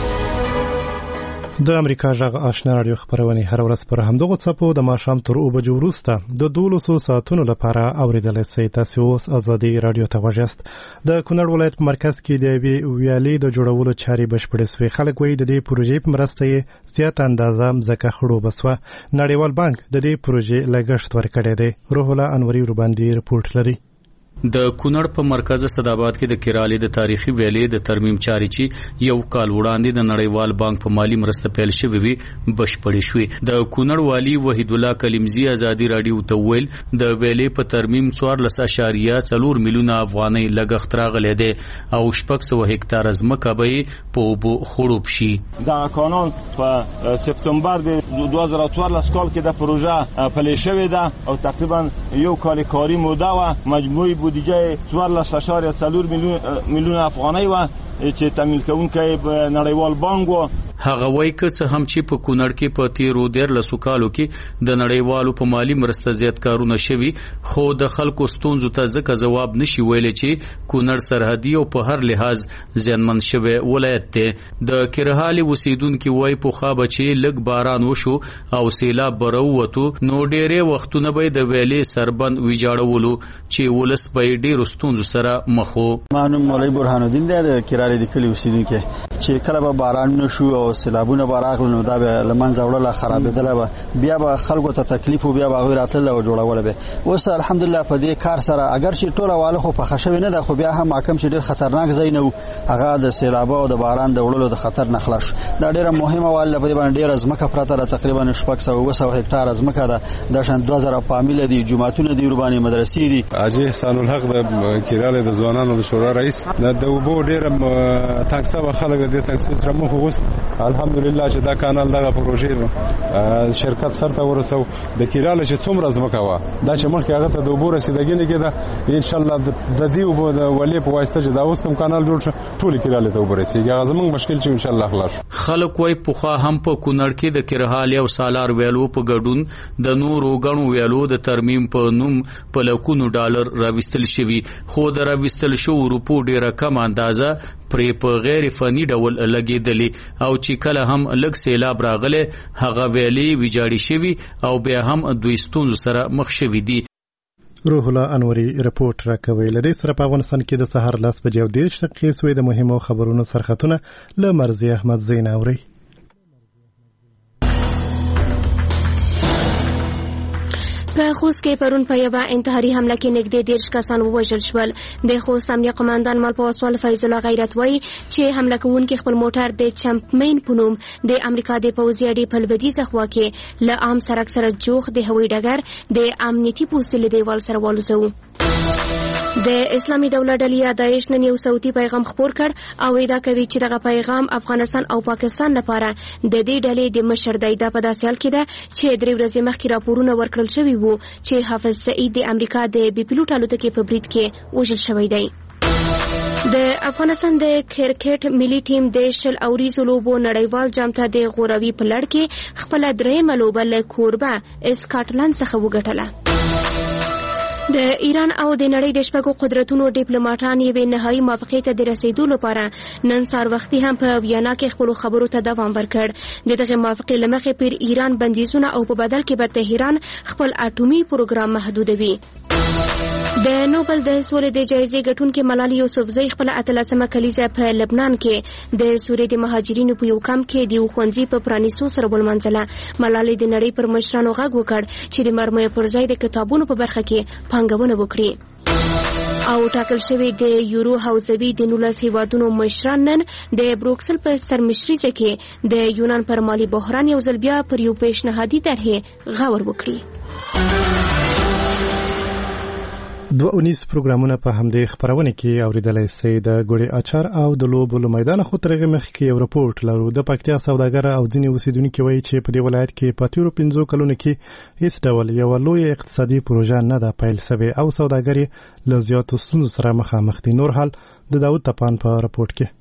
د امریکا غږ آشنا رادیو خبرونه هر ورځ پر همدغه څپو د ماښام تر 2 بجو وروسته د 12 ساعتونو لپاره اوریدلای شئ. تاسو اوس ازادي رادیو ته غوښتئ. د کونړ ولایت په مرکز کې د ویالې د جوړولو چارې بشپړې شوې. خلک وایي د دې پروژې په مرسته یې زیات اندازه ځمکه خړوبه شوه. نړیوال بانک د دې پروژې لګښت ورکړی دی. روح الله انوري ورباندې رپورټ لري. د کونړ په مرکز صداباد کې د کیرالې د تاریخي ویلې د ترمیم چارې چې یو کال وړاندې د نړیوال بانک په مالی مرسته پیل شوې وي بشپړې شوې. د کونړ والی وحید الله کلیمزی ازادي رادیو ته ویل د ویلې په ترمیم 14.4 میلیونه افغانۍ لګښت راغلی دی او 600 هکتار ځمکه به په اوبو خړوب شي. دا قانون په سپتامبر د 2014 کال کې د پروژه پلې شوې ده او تقریبا یو کال کاری موده و. مجموعي بودجه 14.4 میلیون افغانۍ و چې تمویل کوونکی نړیوال بانک و. هغه وایي که څه هم چې په کونړ کې په تیرو 13 کالو کې د نړیوالو په مالی مرسته زیات کارونه شوي خو د خلکو ستونزو ته ځکه ځواب نشي ویلی چې کونړ سرحدي او په هر لحاظ زیانمن شوی ولایت دی. د کرهالي اوسیدونکي وایي پخوا به چې لږ باران وشو او سیلاب به راووتو نو ډېرې وختونه به د ویلې سربند ویجاړولو چې ولس به یې ډېرو ستونزو سره مخ و. ما نوم مولوي برهان الدین دی، د کرهالي د کلي اوسیدونکی. چې کله به باران نشو او سیلابونه به راغلل نو دا به له منځه وړله خرابېدله به بیا به خلکو ته تکلیف و بیا به هغوی راتلل او جوړوله به. اوس الحمدلله په دې کار سره اگر چې ټوله واله خو پخه شوې نه ده خو بیا هم حاکم چې ډېر خطرناک ځای نه و هغه د سیلابه او د باران د وړلو د خطر نه خلاص شو. دا ډېره مهمه واله په دې باندې ډېره ځمکه پرته ده تقریبا 600 هکتار ځمکه ده. دا شان 2000 فامیله دي، جوماتونه دي، وربانې مدرسې دي. حاجي احسان الحق د کیرالې د ځوانانو د شورا رئیس د اوبو ډېره تنګسه خلک د تنګسه سره مخ وس. الحمدلله چې دا کانال دغه پروژې شرکت سره ورسو د کیرالې چې څومره ځمکه و دا چې مخکې هغه ته د اوبو رسیدګي نه کېده ان شاء الله د دې اوبو د ولې په واسطه چې دا اوس کوم کانال جوړ شو ټول کیرالې ته اوبو رسیږي. هغه زموږ مشکل چې ان شاء الله خلاص. خلک وای پوخا هم په کونړ کې د کرهال او سالار ویلو په ګډون د نورو غنو ویلو د ترمیم په نوم په لکونو ډالر راوستل شوی، خو د راوستل شو روپو ډیره کم اندازه پرې په غیر فني ډول لګیدلې او چې کله هم لږ سیلاب راغله هغه ویلي ویجاړي شوی او بیا هم دوی ستونزو سره مخ شوی دي. روح الله انوري رپورټ راکوي. لدې سره په افغانستان کې د سهار 10:30 سوې د مهمو خبرونو سرخطونه له مرزي احمد زین اوري. په خوست کې پرون په یوه انتحاري حمله کې نږدې 10 کسان ووژل شول. د خوست امنیه قماندان مالپواسوال فیض الله غیرت وایي چې حمله کوونکي خپل موټر د چمپمین په نوم د امریکا د پوځي اډې په لویدیځه خوا کې له عام سړک سره جوخ د هوایي ډګر د امنیتي پوستې له دیوال سره والوزو. د اسلامي دولت ډلې داعش نن یو صوتي پیغام خپور کړ او ادعا کوي چې دغه پیغام افغانستان او پاکستان لپاره د دې ډلې د مشر دی د په داسې حال کې ده چې 3 ورځې مخکې راپورونه ورکړل شوي وو چې حافظ سعید د امریکا د بي پيلوټ الوتکې په برید کې وژل شوی دی. د افغانستان د کرکټ ملي ټیم د شل اوریزو لوبو نړیوال جام ته د غوروي په لړ کې خپل درېیمه لوبه له کوربه اسکاټلند څخه وګټله. د ایران او د نړۍ د شپږو قدرتونو ډیپلوماټان یوې نهایي موافقې ته د رسیدو لپاره نن سهار وختي هم په ویانا کې خپلو خبرو ته دوام ورکړ. د دغه موافقې له مخې پر ایران بندیزونه او په بدل کې به تهران خپل اټومي پروګرام محدودوي. د نوبل د سولې د جایزې ګټونکې ملالۍ یوسفزۍ خپل 18مه کلیزه په لبنان کې د سوریې د مهاجرینو په یو کمپ کې د ښوونځي په پرانیستو سره ولمانځله. ملالۍ د نړۍ پر مشرانو غږ وکړ چې د مرمیو پر ځای د کتابونو په برخه کې پانګونه وکړي. او ټاکل شوی د یورو حوزوي د 19 هیوادونو مشران نن د بروکسل په سرمشرۍ کې د یونان پر مالي بحران یو ځل بیا پر یو پیشنهادي طرحې غور وکړي. 2 پروګرامونه په همدې خبرونه کې اوریدلای شئ. د ګوړې اچار او د لوبو له میدان خو ترغه مخ کې یو رپورت لرو. د پکتیا سوداګر او ځینې اوسیدونکو وایي چې په دې ولایت کې په تیرو 15 کلونو کې هیڅ ډول یو لوی اقتصادي پروژه نه ده پیل شوې او سوداګري له زیاتو ستونزو سره مخامخ دي. نور حال د داود تپان په رپورت کې.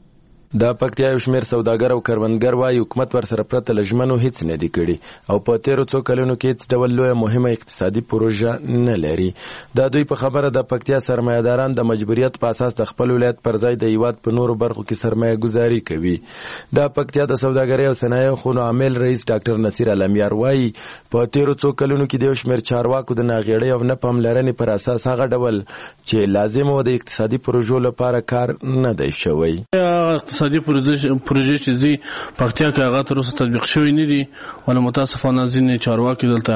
د پکتیا یو شمېر سوداګر او کروندګر وايي حکومت ورسره پرته له ژمنو هیڅ نه دی کړی او په تیرو څو کلونو کې هیڅ ډول لویه مهمه اقتصادي پروژه نه لري. دا دوی په خبره د پکتیا سرمایه‌داران د مجبوریت په اساس د خپل ولایت پر ځای د هیواد په نورو برخو کې سرمایه گذاري کوي. د پکتیا د سوداګرۍ او صنایعو خونو عامل رئیس ډاکټر نصیر علمیار وايي په تیرو څو کلونو کې د یو شمېر چارواکو د ناغېړۍ او نه پاملرنې پر اساس هغه ډول چې لازم و د اقتصادي پروژو لپاره کار نه دی شوی. اقتصادي پروژې چې زی پکتیا کې هغه تر اوسه تطبیق شوی نه دي ول متاسفانه ځینې چارواکي دلته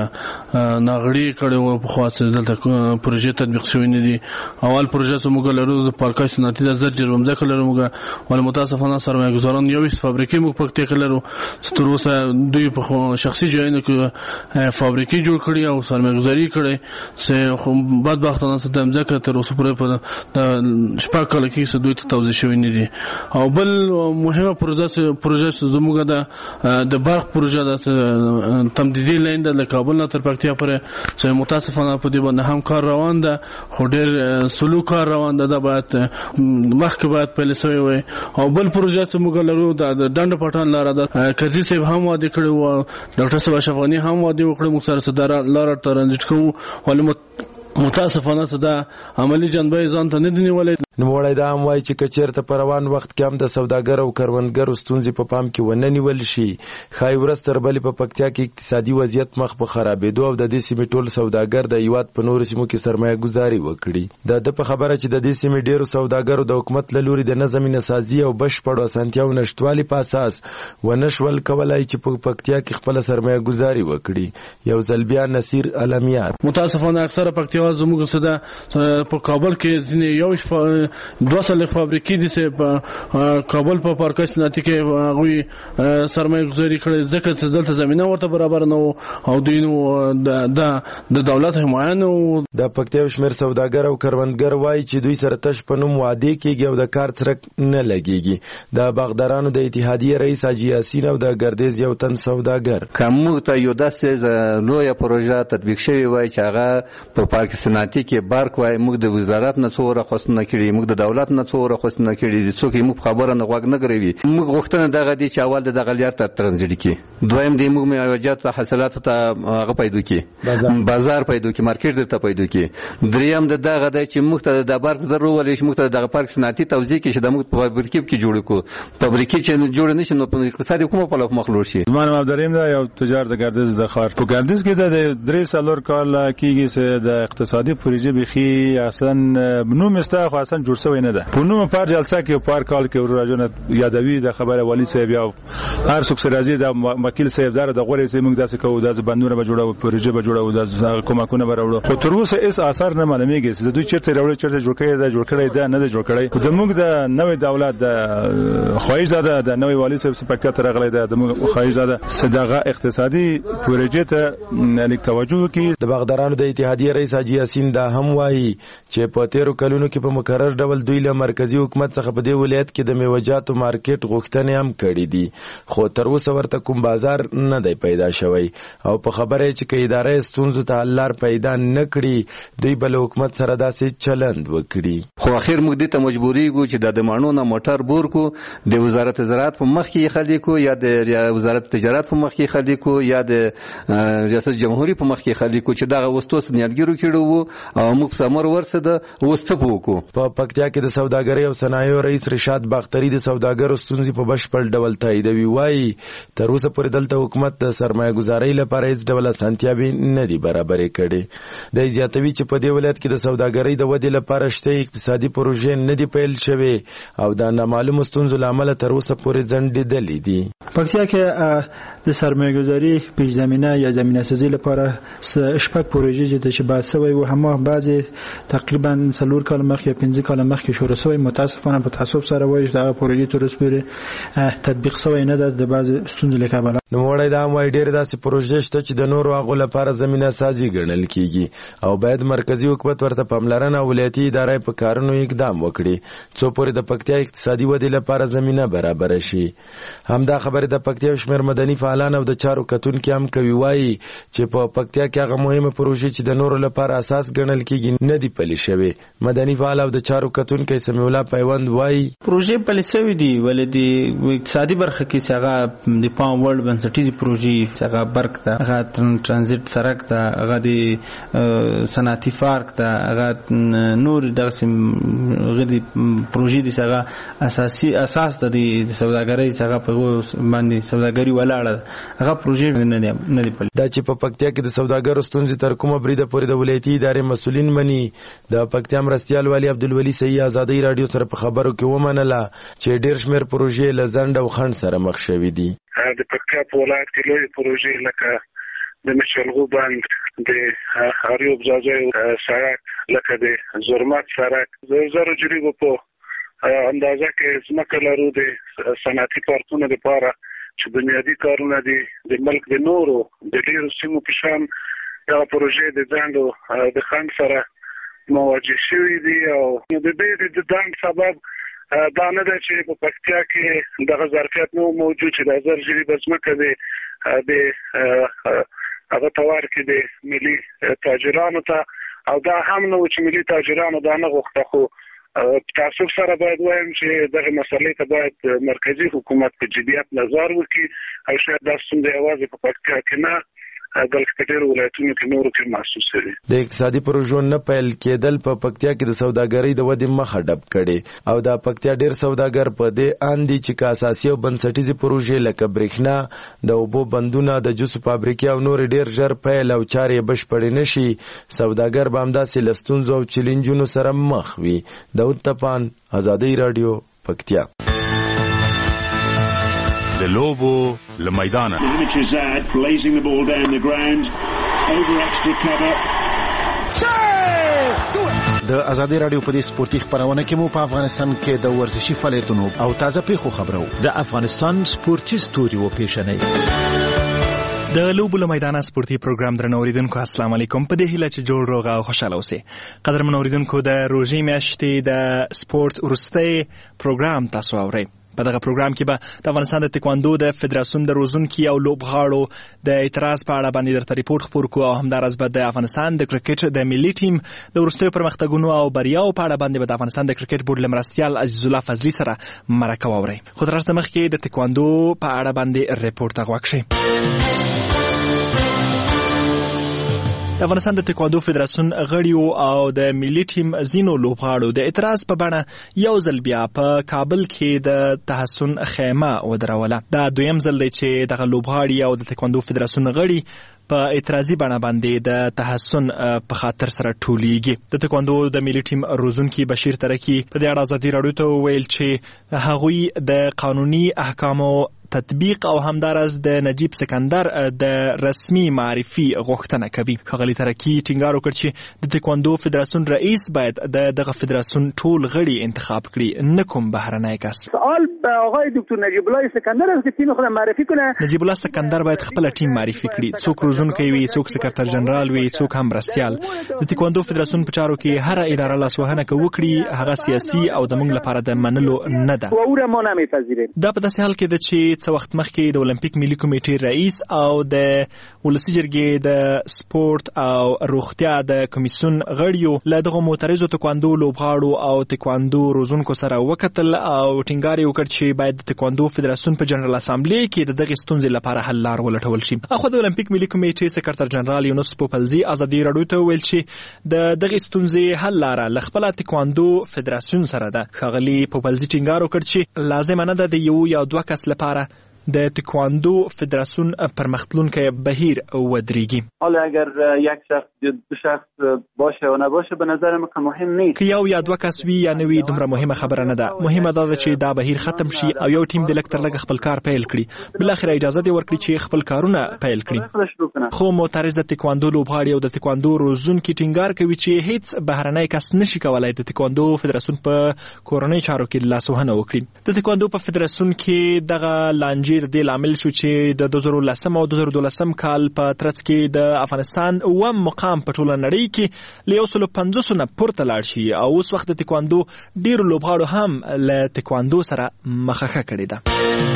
ناغړي کړي او په خاصه دلته پروژې تطبیق شوی نه دي. اول پروژه چې موږ لرو د پارکای صنعتي د زرجر ومځکه لرو موږ ول متاسفانه سرمایه‌ګزاران یو فابریکې موږ پکتیا کې لرو چې تر اوسه دوی په شخصي ځایونو کې فابریکې جوړ کړي او سرمایه‌ګزاري کړي چې بدبختانه څه د مځکه تر اوسه پورې په شپږ کال کې څه دوی ته توزیع شوی نه دي. او بل مهمه پروژه زموږ د برق پروژه د تمدیدي لاین د کابل نه تر پکتیا پورې چې متاسفانه په دې باندې هم کار روان ده خو ډېر سلو کار روان ده. دا باید مخکې باید پیل شوی وي. او بل پروژه چې موږ لرو د ډنډ پټان لاره ده قاضي صاحب هم وعده کړی و ډاکټر صاحب اشرفغاني هم وعده وکړه موږ سره صدر لاره ترانزیت کوو ولې متاسفانه صدا عملی جنبه ځان ته نه دی نیولې. نوموړی دا هم وایي چې که چېرته په روان وخت کې هم د سوداګر او کروندګرو ستونزې په پام کې ونه نیول شي ښایي ورځ تر بلې په پکتیا کې اقتصادي وضعیت مخ په خرابېدو او د دې سیمې ټول سوداګر د هیواد په نورو سیمو کې سرمایه ګذاري وکړي. د ده په خبره چې د دې سیمې ډېرو سوداګرو د حکومت له لوري د نظم نسازي او بشپړو اسانتیاو نشتوالي په اساس ونه شول کولی چې په پکتیا کې خپله سرمایه ګذاري وکړي. یو ځل بیا نصیر علمیار متاسفانه اکثره پکتیوال زموږ څه په کابل کې ځینې یو 200 فابریکې دي چې په کابل په پارکای صنعتي کې هغوی سرمایه گذاري کړې ځکه چې دلته زمینه ورته برابر نه او دوی د دولت حمایه نه و. د پکتیا شمېر سوداګر او کروندګر وایي چې دوی سره تش په نوم وعدې کېږي او د کار څرک نه لګېږي. د باغدارانو د اتحادیې رئیس حاجي یاسین او د ګردیز یو تن سوداګر که موږ ته یو داسې لویه پروژه تطبیق شوې وای چې هغه په پاکستان صنعتي کې بارک وای موږ د وزارت نه څو راخواستونه کړي موږ د دولت نه څو راخواستونه کړي څوک موږ خبره نه غوږ نه غوي موږ غوښتنه دغه دي چې اول دغه لیار ته ترانزیت کی دویم دی موږ میوجات حاصلات ته هغه پیدا کی بازار پیدا کی مارکیټ ته پیدا کی دریم دغه د چې موږ ته د بارک ضرورت ولې موږ ته دغه پارک صنعتي توزیع کې چې د موږ په فابریکې کې جوړ کو فابریکې چې جوړ نشي نو په اقتصادي کومه په لور مخلوط شي زمان مبدریم دا یو تجارت د ګردیز د خار په ګردیز کې د درې سالور کال کېږي چې د اقتصادي پروژې بخي اصلا نو مستا خو اصلا جوړ شوی نه ده په نوم پر جلسه کې پر کال کې راځونه یادوي د خبره والی صاحب یا هر څوک سره راځي د وکیل صاحب دار د غوړې چې موږ داسې کوو د بندونه به جوړو پروژې به جوړو د کومکونه به راوړو خو تر اوسه هیڅ اثر نه معلومیږي چې دوی چیرته راوړي چیرته جوړ کړي دا نه جوړ کړي د موږ د نوې دولت د خواهش ده د نوې والی صاحب سپکه تر غلې ده د موږ خواهش ده صدقه اقتصادي پروژې ته لیک توجه کی د باغدارانو د اتحادیه رئیس حاجی یاسین دا هم وایي چې په تیرو کلونو کې په مقرر ډول دوی له مرکزی حکومت څخه په دې ولایت کې د میوجاتو مارکیټ غوښتنې هم کړې دي خو تر اوسه ورته کوم بازار نه دی پیدا شوی او په خبره چې کې ادارې ستونزو ته حل لار پیدا نه کړي دوی بل حکومت سره داسې چلند وکړي خو اخر موږ دې ته مجبوري ګو چې د مانو نه موټر بور کو د وزارت زراعت په مخ کې خلکو یا د وزارت تجارت په مخ کې خلکو یا د ریاست جمهوریت په مخ کې خلکو چې دغه وستوس نیالګیرو کړو او موږ سمور ورسده وسته وکړو په پکتیا کې د سوداګرۍ او صنایعو رئیس رشاد باختری د سوداګرو ستونزې په بشپړ ډول تاییدوي وایي تر اوسه پورې دلته حکومت د سرمایه گذارۍ لپاره هیڅ ډول اسانتیاوې نه دي برابرې کړې د زیاتوي چې په دې ولایت کې د سوداګرۍ د ودې لپاره شته اقتصادي پروژې نه دي پیل شوې او د نامعلومو ستونزو له امله تر اوسه پورې ځنډېدلې دي پکتیا کې د سرمایه گذاری پیش زمینه یا زمینه سازی لپاره شپږ پروژې چې بعد سوی و همه بعضی تقریبا 3 کال مخکې یا 5 کال مخکې شروع شوی متاسفانه په تعصب سره وایي دا پروژې تر اوسه پورې تطبیق شوی نه ده د بعض ستونزو له کبله نو وړای دا وایي ډېر داسې پروژې شته چې د نورو هغو لپاره زمینه سازي ګڼل کیږي او باید مرکزی حکومت ورته پاملرنه او ولایتي ادارې په کارونو اقدام وکړي څو پورې د پکتیا اقتصادي ودې لپاره زمینه برابر شي همدا خبره د پکتیا شمیر مدني فعالان او د چارو کتونکو هم کوي وایي چې په پکتیا کې هغه مهمه پروژې چې د نورو لپاره اساس ګڼل کیږي نه دي پلي شوی مدني فعال او د چارو کتونکو سمیع الله پیوند وایي پروژې پلي شوی دي ولې د اقتصادي برخه کې هغه د پام ورلد بنسټیزي پروژې هغه برق ته هغه ترانزیت سرک ته هغه د صنعتي پارک ته هغه نور دغه غدي پروژې دي هغه اساسي اساس د سوداګرۍ هغه په باندې سوداګري ولاړه هغه پروژې نه دی پلي دا چې په پکتیا کې د سوداګرو ستونزې تر کومه بریده پورې د ولایتي ادارې مسؤلین مني د پکتیا مرستیال والی عبدالولي صحیح ازادي رادیو سره په خبرو کې ومنله چې ډېر شمېر پروژې له ځنډ او خنډ سره مخ شوي دي د پکتیا په ولایت کې لویې پروژې لکه د مشلغو بند د اریوب ځاځی سړک لکه د زرمت سړک زرو جریبو په اندازه کې ځمکه لرو د صنعتي پارکونو لپاره چې بنیادی کارونه دي د ملک د نورو د ډیرو سیمو په شان دا پروژې د ځنډ د خنډ سره مواجه شوي دي او د دې د ځنډ سبب دا نه ده چې په پکتیا کې دغه ظرفیت نو موجود چې د 1000 جریبه ځمکه د هغه توار کې د ملي تاجرانو ته او دا هم نو چې ملي تاجرانو دا نه غوښته خو تعصب سره باید وایم چې دغه مسلې ته باید مرکزی حکومت په جدیت نظر وکړي او شاید دا ستونزه یوازې په پکتیا کې نه بلکې ډېرو ولایتونو کې نورو کې محسوسه دي د اقتصادي پروژو نه پیل کېدل په پکتیا کې د سوداګرۍ د ودې مخه ډب کړي او د پکتیا ډېر سوداګر په دې اندي چې اساسي او بنسټیزي پروژې لکه برېښنا د اوبو بندونه د جوس فابریکې او نور ډېر ژر پیل او چارې بشپړې نشي سوداګر به همداسې له ستونزو او چیلنجونو سره مخ وي داود تپان ازادي رادیو پکتیا د لوبو له میدانه د ازادي رادیو په دې سپورتي خبرونه کې مو په افغانستان کې د ورزشي فعالیتونو او تازه پیښو خبرو د افغانستان سپورتي ستوري و پیښنې د لوبو له میدانه سپورتي پروګرام درنوریدونکو السلام علیکم په دې هیله چې جوړ روغ او خوشاله اوسئ قدرمن اوریدونکو د روژې میاشتې د سپورت ورستۍ پروګرام تاسو اورئ په دغه پروګرام کې به د افغانستان د تکواندو د فدراسیون د روزونکي او لوبغاړو د اعتراض په اړه باندې درته ریپورت خپور کوو، او همداراز به د افغانستان د کرکټ د ملي ټیم د وروستیو پرمختګونو او بریاو په اړه باندې به د افغانستان د کرکټ بورډ له مرستیال عزیز الله فضلي سره مرکه واورئ. خو تر هغه مخکې د تکواندو په اړه باندې ریپورت غوښ شي. د افغانستان د تکواندو فدراسیون غړیو او د ملي ټیم ځینو لوبغاړو د اعتراض په بڼه یو ځل بیا په کابل کې د تحسن خیمه ودروله. دا دویم ځل دی چې دغه لوبغاړي او د تکواندو فدراسیون غړي په اعتراضي بڼه باندې د تحسن په خاطر سره ټولیږي. د تکواندو د ملي ټیم روزونکي بشیر ترکی په دې اړه ازادي راډیو ته ویل چې هغوی د قانوني احکامو تطبیق او همداراز د نجیب سکندر د رسمي معرفي غوښتنه کوي. ښاغلي ترکی ټینګار وکړ چې د تکواندو فدراسیون رئیس باید دغه فدراسیون ټول غړي انتخاب کړي، نه کوم بهرنی کس. سوال به آقای دکتر نجیب الله سکندر است که تیم خود معرفی کنه. نجیب الله سکندر باید خپل ټیم معرفي کړي، څوک روزونکی وي، څوک سکرټر جنرال وي، څوک هم مرستیال. د تکواندو فدراسیون په چارو کې هر اداره لاسوهنه وکړي، هغه سیاسي او د موږ لپاره د منلو نه ده. او را ما نمیپذیریم. دا په داسې حال کې ده چې څه وخت مخکې د اولمپیک ملي کمیټې رئیس او د ولسي جرګې د سپورت او روغتیا د کمیسیون غړیو له دغه معترضو تکواندو لوبغاړو او تکواندو روزونکو سره وکتل او ټینګار یې وکړ چې باید د تکواندو فدراسیون په جنرال اسامبلی کې د دغه ستونزې لپاره حل لار ولټول شي. اخو د اولمپیک ملي کمیټې سکرټر جنرال یونس پوپلزي ازادي راډیو ته ویل چې د دغه ستونزې حل لار له خپل تکواندو فدراسیون سره ده. ښاغلي پوپلزي ټینګار وکړ چې لازم نه ده د یو یا دوه کس لپاره د تکواندو فدراسیون پرمختلونکي بهیر ودریږي. حالا اگر یک شخص یا دو شخص باشه و نباشه به نظر من مهم نیست. که یو یا دوه کس وي یا نه وي دومره مهمه خبره نه ده. مهمه ده چې دا بهیر ختم شي او یو ټیم د لږ تر لږه خپل کار پیل کړي، بل اخر اجازه دی ورکړي چې خپل کارونه پیل کړي. خو معترض د تکواندو لوبغاړي او د تکواندو روزونکي ټینګار کوي چې هیڅ بهرنی کس نشي کولای د تکواندو فدراسیون په کورنۍ چارو کې لاسوهنه وکړي. د تکواندو په فدراسیون کې دغه لانجې د دې لامل شو چې د 2010 او 2012 کال په ترڅ کې د افغانستان اوم مقام په ټوله نړۍ کې له 150 نه پورته لاړ شي او اوس وخت د تکواندو ډیرو لوبغاړو هم له تکواندو سره مخه کړې ده.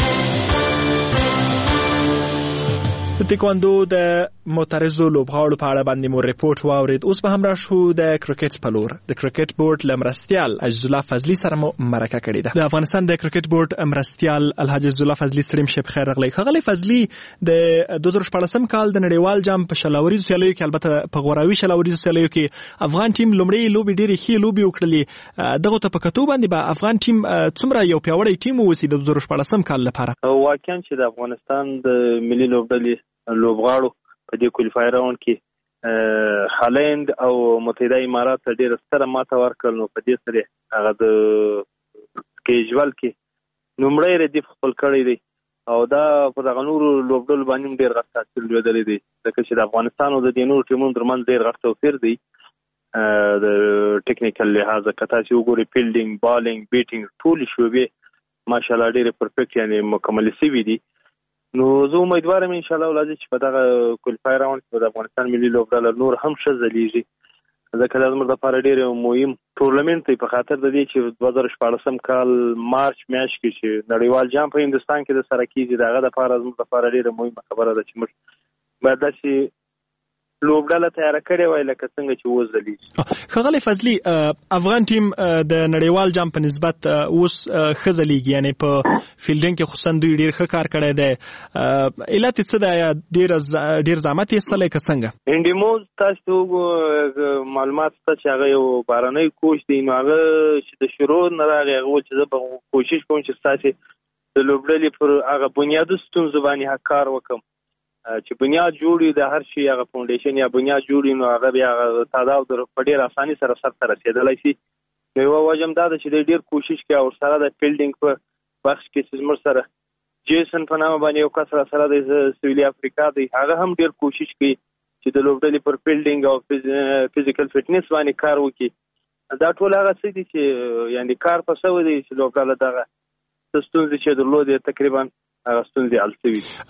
د تکواندو د معترضو لوبغاړو په اړه باندې مو ریپورت واورید. اوس به هم راشو د کرکټ په لور. د کرکټ بورډ له مرستیال عزیز الله فضلي سره مو مرکه کړې ده. د افغانستان د کرکټ بورډ مرستیال الحاج عزیز الله فضلي ستړي مشه بخیر راغلی. ښاغلی فضلي، د 2014 کال د نړیوال جام په شلاوري سیالیو کې، البته په غوراوي شلاوري سیالیو کې افغان ټیم لومړی لوبي ډېرې ښې لوبي وکړلې. دغه ته په کتو باندې به افغان ټیم څومره یو پیاوړی ټیم ووسی د 2014 کال لپاره؟ واقعا چې د افغانستان د ملي لوبډلې لوبغاړو په دې کوالیفایر راوند کې هالند او متحده امارات ډېر ستره ماته ورکړل. نو په دې سره هغه د کیجوال کې نومړی ردیف خپل کړی دی او دا په دغه نورو لوبډلو باندې ډېر غټ تاثیر لري دی، ځکه چې د افغانستان او د دې نورو ټیمونو ترمنځ ډېر غټ توپیر دی د ټیکنیکل لحاظ. کته چې وګوري فیلډینګ، بالینګ، بیټینګ ټول شوبې ماشاءالله ډېر پرفیکټ یعنی مکمل شوي دي. نو زه امیدوارم ان شاء الله ولادي چې په دغه کوالیفایر راوند کې د افغانستان ملي لوبډله نور هم ښه ځلیږي، ځکه دا زموږ لپاره ډېر مهم ټورنمنټ دی په خاطر د دې چې 2014 کال مارچ میاشت کې چې نړیوال جام په هندستان کې د سره کېږي. دغه لپاره زموږ لپاره ډېره مهمه خبره ده چې موږ باید داسې لوبډله تیار کړې وای لکه څنګه چې اوس ځلیږي. ښاغلی فضلي، افغان ټیم د نړیوال جام په نسبت اوس ښه ځلیږي، یعنی په فیلډینګ کې خصوصا دوی ډېر ښه کار کړی دی. علت یې څه دی؟ ډېر زحمت یې ایستلی که څنګه؟ انډیموز تاسو معلومات شته چې هغه یو بهرنی کوچ دی، نو هغه چې د شروع نه راغی هغه وویل چې زه به کوشش کوم چې ستاسې د لوبډلې پر هغه بنیادي ستونزو باندې کار وکړم چې بنیاد جوړي د هر شي هغه فاونډیشن یا بنیاد جوړي نو هغه بیا تعداد په ډېر اساني سره سرته رسېدلی شي. نو یوه وجه هم دا ده چې دی ډېر کوشش کوي او سره د فیلډینګ په بخش کې چې زموږ سره جیسن په نامه باندې یو کس راسره د سویلي افریقا دی، هغه هم ډېر کوشش کوي چې د لوبډلې پر فیلډینګ او فزیکل فټنس باندې کار وکړي. دا ټول هغه څه دي چې یعنې کار په سوی دی چې لوبډله دغه ستونزې چې درلودې تقریبا ستونزې حل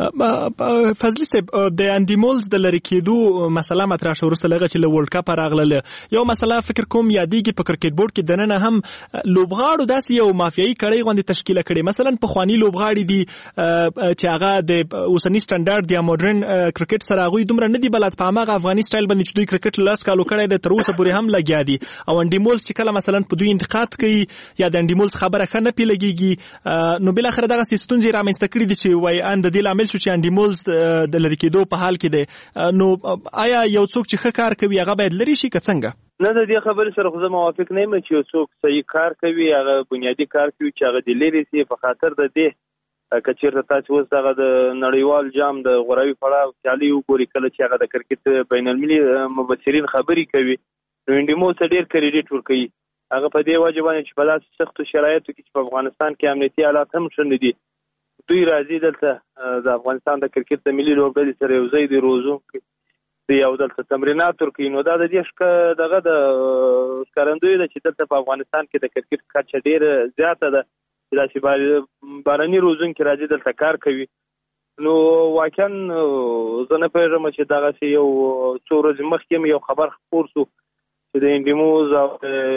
شوي. فضلي صاحب د انډیمولز د لرې کېدو مسله مطرح شوه وروسته له هغه چې له ورلډ کپ راغله. یو مسله فکر کوم یادېږي په کرکټ بورډ کې دننه هم لوبغاړو داسې یو مافیایي کړۍ غوندې تشکیله کړې. مثلا پخواني لوبغاړي دي چې هغه د اوسني سټنډرډ یا ماډرن کرکټ سره هغوی دومره نه دي بلد په هماغه افغاني سټایل باندې چې دوی کرکټ لاس کالو کړی دی تر اوسه پورې هم لګیا دي. او انډیمولز چې کله مثلا په دوی انتقاد کوي یا د انډیمولز خبره ښه نه پې لګېږي نو بالاخره دغسې ستونزې رامنځته کړي دي چې وایي ان د دې لامل شو چې انډیمولز د لرې کېدو په حال کې دی. نو آیا یو څوک چې ښه کار کوي هغه باید لرې شي که څنګه؟ نه د دې خبرې سره خو زه موافق نه یم چې یو څوک صحیح کار کوي هغه بنیادي کار کوي چې هغه دې لرې سي په خاطر د دې که چېرته تاسو اوس دغه د نړیوال جام د غوراوي پړاو سیالي وګورئ کله چې هغه د کرکټ بین المللي مبصرین خبرې کوي نو انډیمولز ته ډېر کریډیټ ورکوي. هغه په دې وجه باندې چې په داسې سختو شرایطو کې چې په افغانستان کې امنیتي حالات هم ښه نه دي دوی راځي دلته د افغانستان د کرکټ د ملي لوبډلې سره یو ځای دی روزونکي دی او دلته تمرینات ورکوي. نو دا د دې دغه د ښکارندوی ده چې دلته په افغانستان کې د کرکټ کچه ډېره زیاته ده چې داسې بهرني روزونکي راځي دلته کار کوي. نو واقعا زه نه پوهېږم چې دغسې یو څو ورځې مخکې یو خبر خپور شو چې د انډیمولز او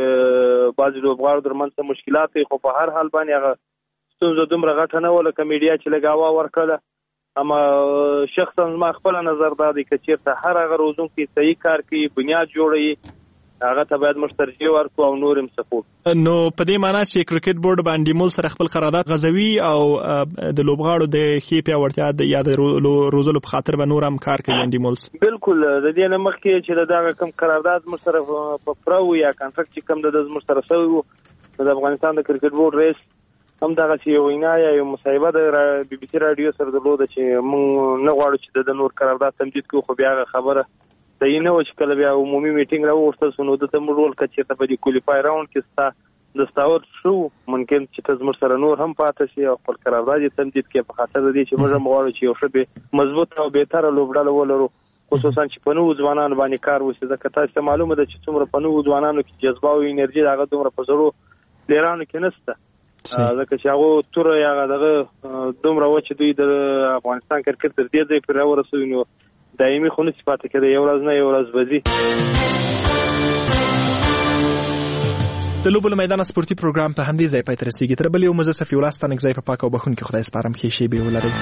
بعضې لوبغاړو ترمنځ څه مشکلات وي خو په هر حال باندې هغه ستونزه دومره غټه نه وه لکه میډیا چې لږ هوا ورکړله. اما شخصا زما خپله نظر دا دی که چېرته هر هغه روزونکی صحیح کار کوي بنیاد جوړوي هغه ته باید موږ ترجیح ورکړو او نور هم سپورټ. نو په دې معنا چې کرکټ بورډ به انډیمولز سره خپل قرارداد غځوي او د لوبغاړو د ښې پیاوړتیا یا د روزلو په خاطر به نور هم کار کوي انډیمولز. بالکل د دې نه مخکې چې دغه کوم قرارداد موږ سره په پوره و یا کانټرکټ چې کوم د موږ سره شوی و د افغانستان د کرکټ بورډ رئیس هم دغسې یو وینا یا یو مصاحبه د بي بي سي راډیو سره درلوده چې موږ نه غواړو چې د نور قرارداد تمدید کړو خو بیا هغه خبره صحیح نه وه چې کله بیا عمومي میټینګ راوغوښتل شو نو ده ته موږ وویل که چېرته په دې کولیفای راوند کې ستا دستاورد شو ممکن چې ته زموږ سره نور هم پاته شي او خپل قرارداد یې تمدید کړې په خاطر د دې چې موږ هم غواړو چې یو ښه مضبوط او بهتره لوبډله ولرو خصوصا چې په نوو ځوانانو باندې کار وشي ځکه تاسو ته معلومه ده چې څومره په نوو ځوانانو کې جذبه او انرژي د هغه دومره په زړو پلیرانو کې نشته ځکه چې هغه توره یا دغه دومره وه چې دوی د افغانستان کرکټ تر دې ځای پورې راورسوي نو دایمي خو نشي پاتې کېدی یو ورځ نه یو ورځ به ځي. د لوبو له میدانه سپورتي پروګرام په همدې ځای پای ته رسېږي. تر بل یو مزه صفي ورځ ته نږدې په پاک او بښونکي خدای سپارم ښې شېبې ولرئ.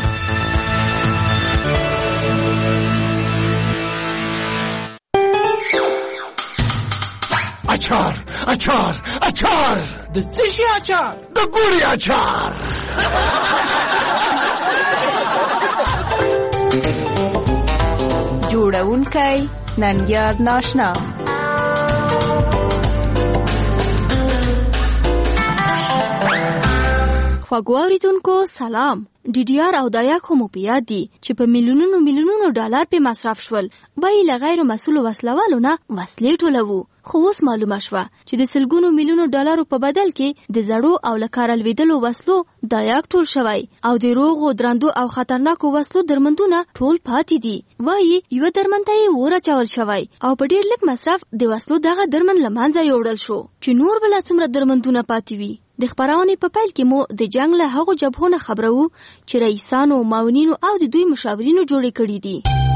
اچار اچار اچار د څه شي اچار؟ د ګوري اچار. جوړونکی ننګیار ناشنا خوږو اوریدونکو سلام. ډي ډي آر او دایاک هم په یاد دي چې په میلیونونو ډالر په مصرف شول وایي له غیر مسؤلو وسلوالو نه وسلې ټولوو. خو اوس معلومه شوه چې د سلګونو میلیونو ډالرو په بدل کې د زړو او له کاره لوېدلو وسلو دایاک ټول شوی او د روغو درندو او خطرناکو وسلو درمندونه ټول پاتې دي. وایي یوه درمند ته یې اور اچول شوی او په ډېر لږ مصرف د وسلو دغه درمند له منځه یوړل شو چې نور به لا څومره درمندونه پاتې وي. د خبرونې په پیل کې مو د جنگ له هغو جبهو نه خبرو چې رئیسانو، معاونینو او د دوی مشاورینو جوړې کړي دي.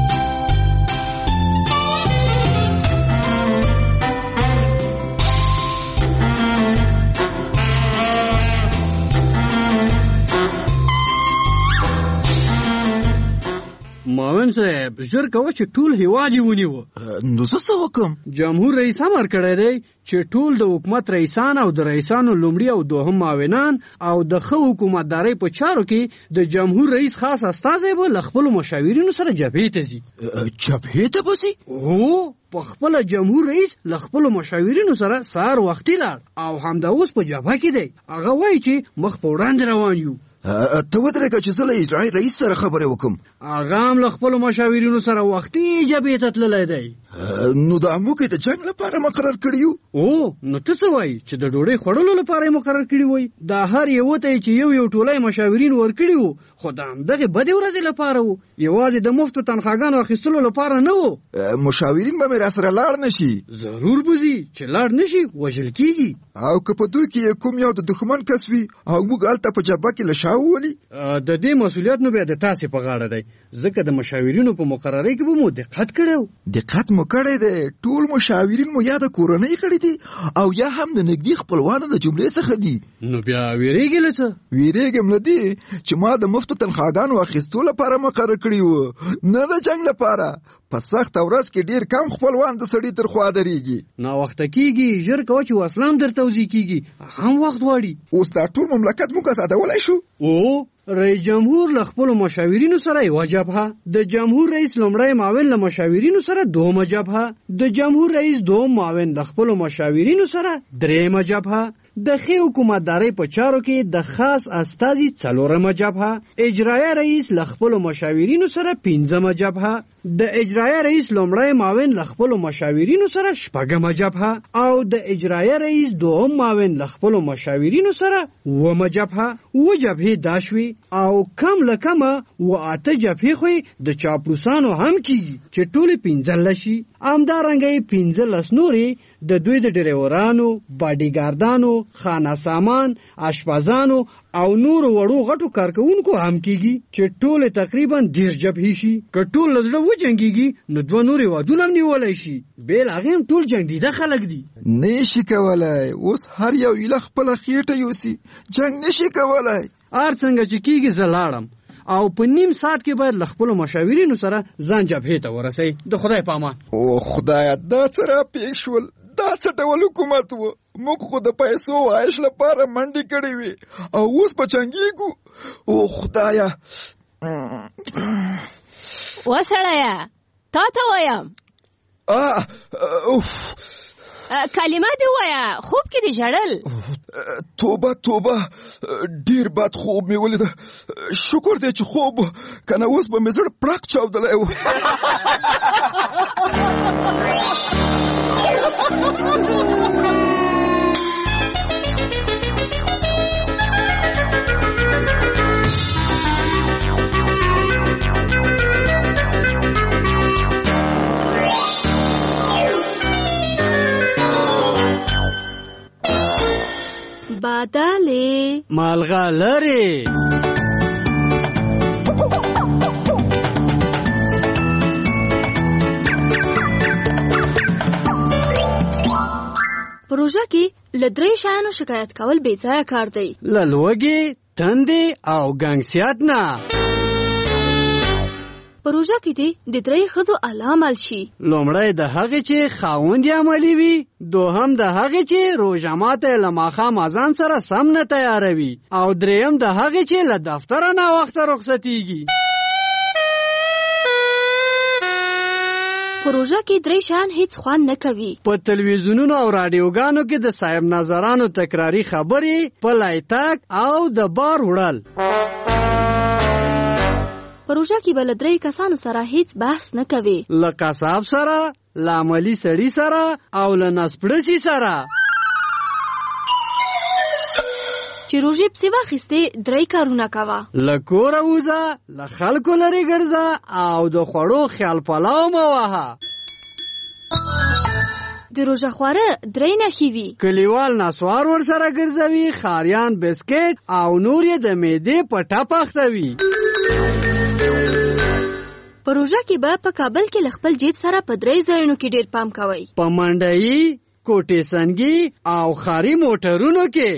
معاون صاحب ژر کوه چې ټول هیواد یې ونیوه. نو زه څه وکړم؟ جمهور رئیس امر کړی دی چې ټول د حکومت رئیسان او د رئیسانو لومړي او دوهم معاونان او د ښه حکومتدارۍ په چارو کې د جمهور رئیس خاص استازی به له خپلو مشاورینو سره جبهې ته ځي. جبهې ته به ځي؟ هو په خپله جمهور رئیس له خپلو مشاورینو سره سهار وختي لاړ او همدا اوس په جبهه کې دی. هغه وایي چې مخ په وړاندې روان یو. ته ودرېږه چې زه له اجرایي رئیس سره خبرې وکړم. هغه هم له خپلو مشاورینو سره وختي جبهې ته تللی دی. نو دا موږ د جنگ لپاره مقرر کړیو. نو ته څه وایي چې د ډوډۍ خوړلو لپاره مقرر کړی وای؟ دا هر یو ته چې یو ټولای مشاورین ورکړي وو، خو دا دغه بده ورځ لپاره وو، یوازې د مفتو تنخواګانو اخیستلو لپاره نه وو. مشاورین به را سره لاړ نشي؟ ضرور بوزي چې لاړ نشي وژل کیږي. او که په دوی کې کوم یو د دښمن کس وي او موږ هلته په جبهه کې لشاو ولي، د دې مسؤلیت نو بیا د تاسې په غاړه دی، ځکه د مشاورینو په مقررۍ کې به مو دقت کړی. دقت مو کړی دی؟ ټول مشاورین مو یا د کورنۍ کړي دي او یا هم د نږدې خپلوانو د جملې څخه دي. نو بیا ویریږي له څه؟ ویریږم له دې چې ما د مفتو تنخواګانو اخیستو لپاره مقرر کړي وو، نه د جنگ لپاره. په سخته ورځ کې ډیر کم خپلوان د سړي تر خوا درېږي. ناوخته کیږي، ژر کوه چې وسلام در توزیع کیږي، هم وخت غواړي. اوس دا ټول مملکت موږ آزادولی شو؟ رئیس جمهور له خپلو مشاورینو سره یوه جبهه، د جمهور رئیس لومړی معاون له مشاورینو سره دومه جبهه، د جمهور رئیس دوم معاون له خپلو مشاورینو سره دریمه جبهه، د ښې حکومتدارۍ په چارو کې د خاص استازي څلورمه جبهه، اجرایه رئیس له خپلو مشاورینو سره پنځمه جبهه، د اجرایه رئیس لومړی معاون له خپلو مشاورینو سره شپږمه جبهه او د اجرایه رئیس دوم معاون له خپلو مشاورینو سره اوومه جبهه. اووه جبهې دا شوې او کم له کمه اته جبهې خو د چاپلوسانو هم کیږي چې ټولې 15 شي. همدارنګه 15 نورې د دوی د ډریورانو، باډیګاردانو، خانه سامان، اشپزانو او نور وړو غټو کارکونکو هم کیږي چې ټول تقریبا 10 جبهې شي. که ټول لزړه وجنګيږي نو دوه نورې وادونه هم نیولای شي. بیل هغه ټول جنگ دي خلک دي، نشي کولای. اوس هر یو اله خپل خېټه یوسي، جنگ نشي کولای. څنګه چې کیږي زلاړم او په نیم ساعت کې باید له خپلو مشاورینو سره ځان جبهې ته ورسئ. د خدای په امان. او خدایا دا څه را پېښ شول؟ دا څه ډول حکومت و؟ موږ خو د پیسو عایش لپاره منډې کړې وې او اوس په جنګېږو. او خدایا وسړیه تا ته وایم کلمه دی وایا، خوب کې دی ژړل. توبه توبه، ډیر بد خوب مې ولید. شکر دی چې خوب کنه اوس به مې زړه پړق چاودلی و. بادالې مالغلرې پروژه کې له 3 شیانو شکایت کول بې ځایه کار دی. له لوږې، تندې او ګنګسیات نه. پروژه کې دی د 3 ښځو علامل شي. لومړی د هغې چې خاوند یې عملي وي، دوهم د هغې چې روژه ماته له ماښام اذان سره سم نه تیاروي، او دریم د هغې چې له دفتره ناوخته رخصتیږي. پروژه کې 3 شیان هیڅ خوند نه کوي. په تلویزیونونو او رادیوګانو کې د صاحب نظرانو تکراری خبرې، پلی تګ او د بار وړل. پروژه کې بل 3 کسانو سره هیڅ بحث نه کوي. له قصاب سره، له عملي سړي سره او له نسپړسي سره. چې روژې پسې واخیستې 3 کارونه کوه. له کوره وځه، له خلکو لرې ګرځه او د خوړو خیال پلاو مه وهه. د روژه خواره 3 نښې وي. کلیوال نسوار ورسره ګرځوي، خاریان بسکټ او نور یې د معدې پټه پختوي. پروژه کې به په کابل کې له خپل جیب سره په 3 ځایونو کې ډیر پام کوئ. په منډیي، کوټې سنګي او خاري موټرونو کې.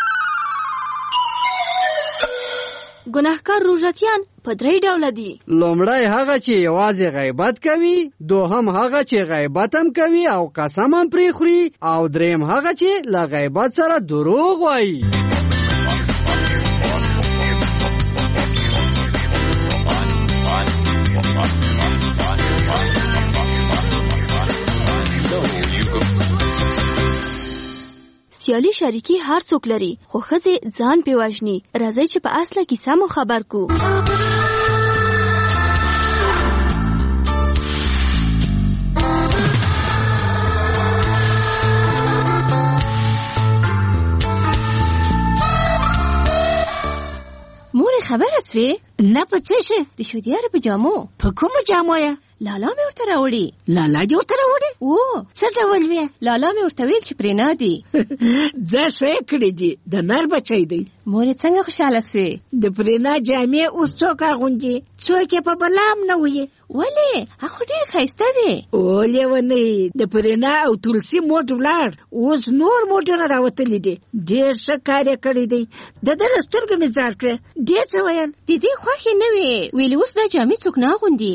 ګناهکار روژتیان په 3 ډوله دي. لومړی هغه چې یوازې غیبت کوي، دوهم هغه چې غیبت هم کوي او قسم هم پرې خوري، او دریم هغه چې له غیبت سره دروغ وایي. سیالي شریکي هر څوک لري، خو ښځې ځان پې وژني. راځئ چې په اصله کیسه مو خبر کو. سوې نه په څه شي د شودیار په جامو په کومه جامو یا لالا مې ورته راوړي لالا دې ورته راوړي څه ډول وې لالا مې ورته ویل چې پرې نه دي زه ښه کړې دي د نر بچی دی مورې څنګه خوشاله سوې د پرینا جامې اوس څوک اغوندي څوک یې په بلام نه وي ولې هغه ډېر ښایسته وې ولې ونی د پرینا او تلسی موټ ولاړ اوس نور موټونه راوتلي دي ډېر ښه کار یې کړی دی د ده له سترګو مې ځار کړه دې څه ویل د دې خوښې نه وې ویلې اوس دا جامې څوک نه اغوندي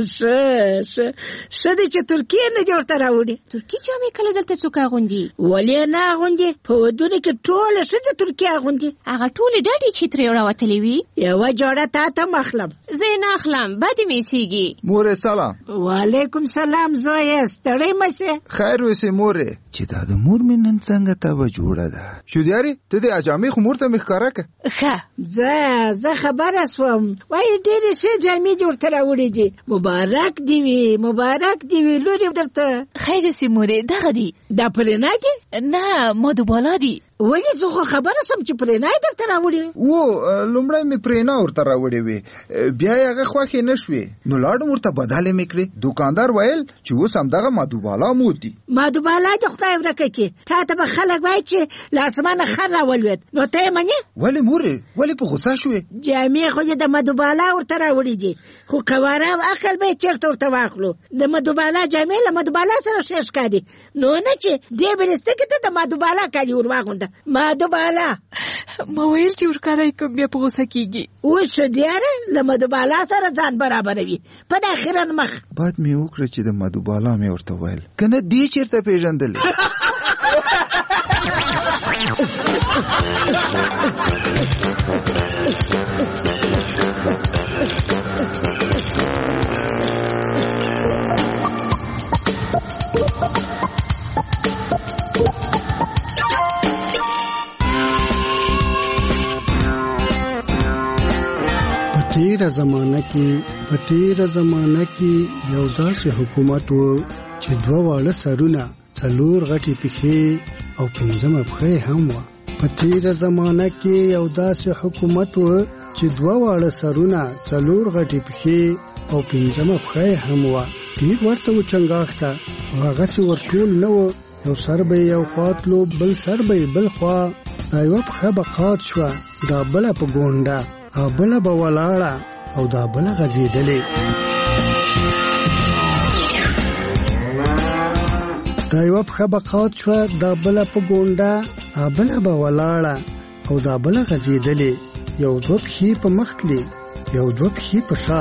ښه دی چې ترکیې نه دې ورته راوړي ترکي جامې کله دلته څوک اغوندي ولې نه اغوندي په ودونو کې ټوله ښځې ترکي اغوندي هغه ټولې ډډې چې ترې راوتلې وي یوه جوړه تا ته مخلم زه یې نه اخلم بدې مې ایسېږي مورې سلام وعلیکم سلام زویه ستړی مه سې خیر وسې مورې چې دا د مور مې نن څنګه تبه جوړه ده شودیارې ته دې جامې خو مور ته مې ښکاره که ښه زه خبره سوم وایي ډېرې ښې جامې دې ورته راوړې دي مبارک دې وي لورې درته خیر سي مورې دغه دي دا پرېنا دي نه مدوبالا دي ولې زه خو خبره سم چې پرېنا یې درته راوړې لومړی مې پرېنا ورته راوړې وې بیا یې هغه خوښې نه شوې نو لاړم ورته بدلې مې کړې دوکاندار ویل چې اوس همدغه مدوبالا موت دي مدوبالا د خدای ورکه چې تا ته به خلک وایي چې له اسمانه خر راولوېد نو ته یې منې ولې مورې ولې په غوسه شوې جامې خو یې د مدوبالا ورته راوړې دي خو قواره او عقل به یې چېرته ورته واخلو د مدوبالا جامې له مدوبالا سره ښې ښکاري نو نه چې دې بلستکې ته د مدوبالا کالي ور واغونده مدوبالا ما ویل چې ورکاره کوم بیا په غوسه کېږي اوس شودیاره له مدوبالا سره ځان برابروي په داخله مخ بد مې وکړه چې د مدوبالا مې ورته ویل که نه دې چېرته پېژندلې په تیره زمانه کې یو داسې حکومت و چې دوه واړه سرونه 4 غټې پښې او 5 پښې هم و په تیره زمانه کې یو داسې حکومت و چې دوه واړه سرونه 4 غټې پښې او 5 پښې هم و ډېر ورته و چنګاښته هغسې ورټول نه و یو سر به یو خواطلو بل سر به بل خوا دا یوه پښه به قات شوه دا بله په ګونډه او بله به ولاړه او دا بله غځېدلې دا یوه پښه به قات شوه دا بله په ګونډه او بله به ولاړه او دا بله غځېدلې یو 2 پښې په مخ تلې یو 2 پښې په شا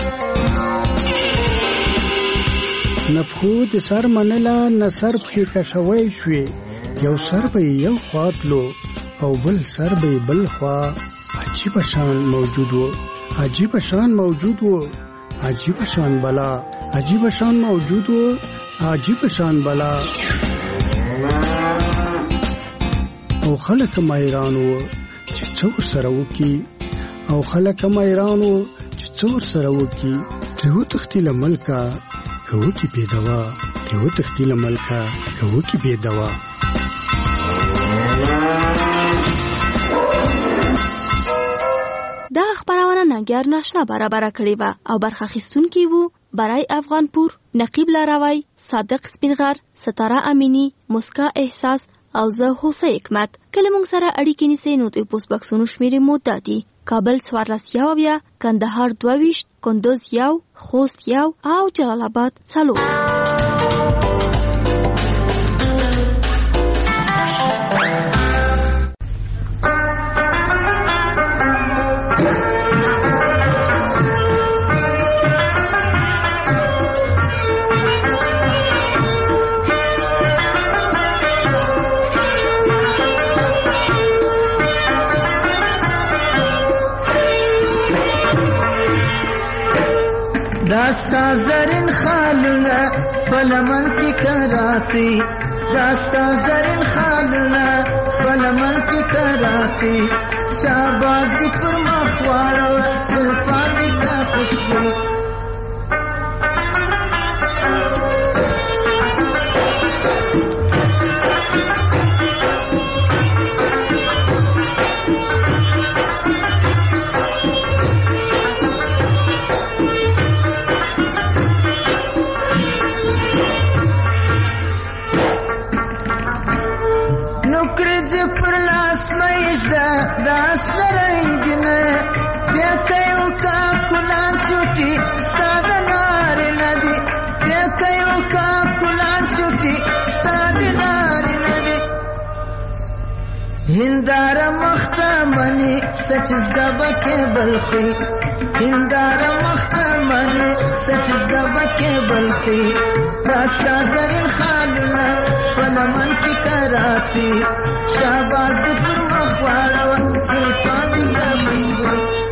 نه پښو د سر منله نه سر پښې کشوی شوې یو سر به یو خوا تلو او بل سر به بل خوا عجیب شان موجود و عجیب شان بلا عجیب شان موجود و عجیب شان بلا او خلک مایران و چې څور سره وکي او خلک مایران و چې څور سره وکي ته تختی لملکا کوو کی پیدوا ته تختی لملکا کوو کی پیدوا دا خبرونه ننګیار ناشنا برابر کړی و او برخه اخیستونکي وو برای افغانپور نقیب لاروی صادق سپینغر ستاره امینی مسکا احساس او زه هوسه حکمت کله موږ سره اړیکې نیسئ نو د پوسټ باکسونو شمیرې مو دادي کابل 14 کندهار 22 کندوز 1 خوست 1 او جلال آباد 4 داستا زرین خالونه پلمن کی کراتی داستا زرین خالونه پلمن کی کراتی شاباز دی پر مخوارو زلفان دی تا خوشبو هندار مختمنی سچ زبکه بلخی هندار مختمنی سچ زبکه بلخی داستا زرین خالنا فلمن کی کراتی شاباز پر مخوارو سلطانی کا مشغول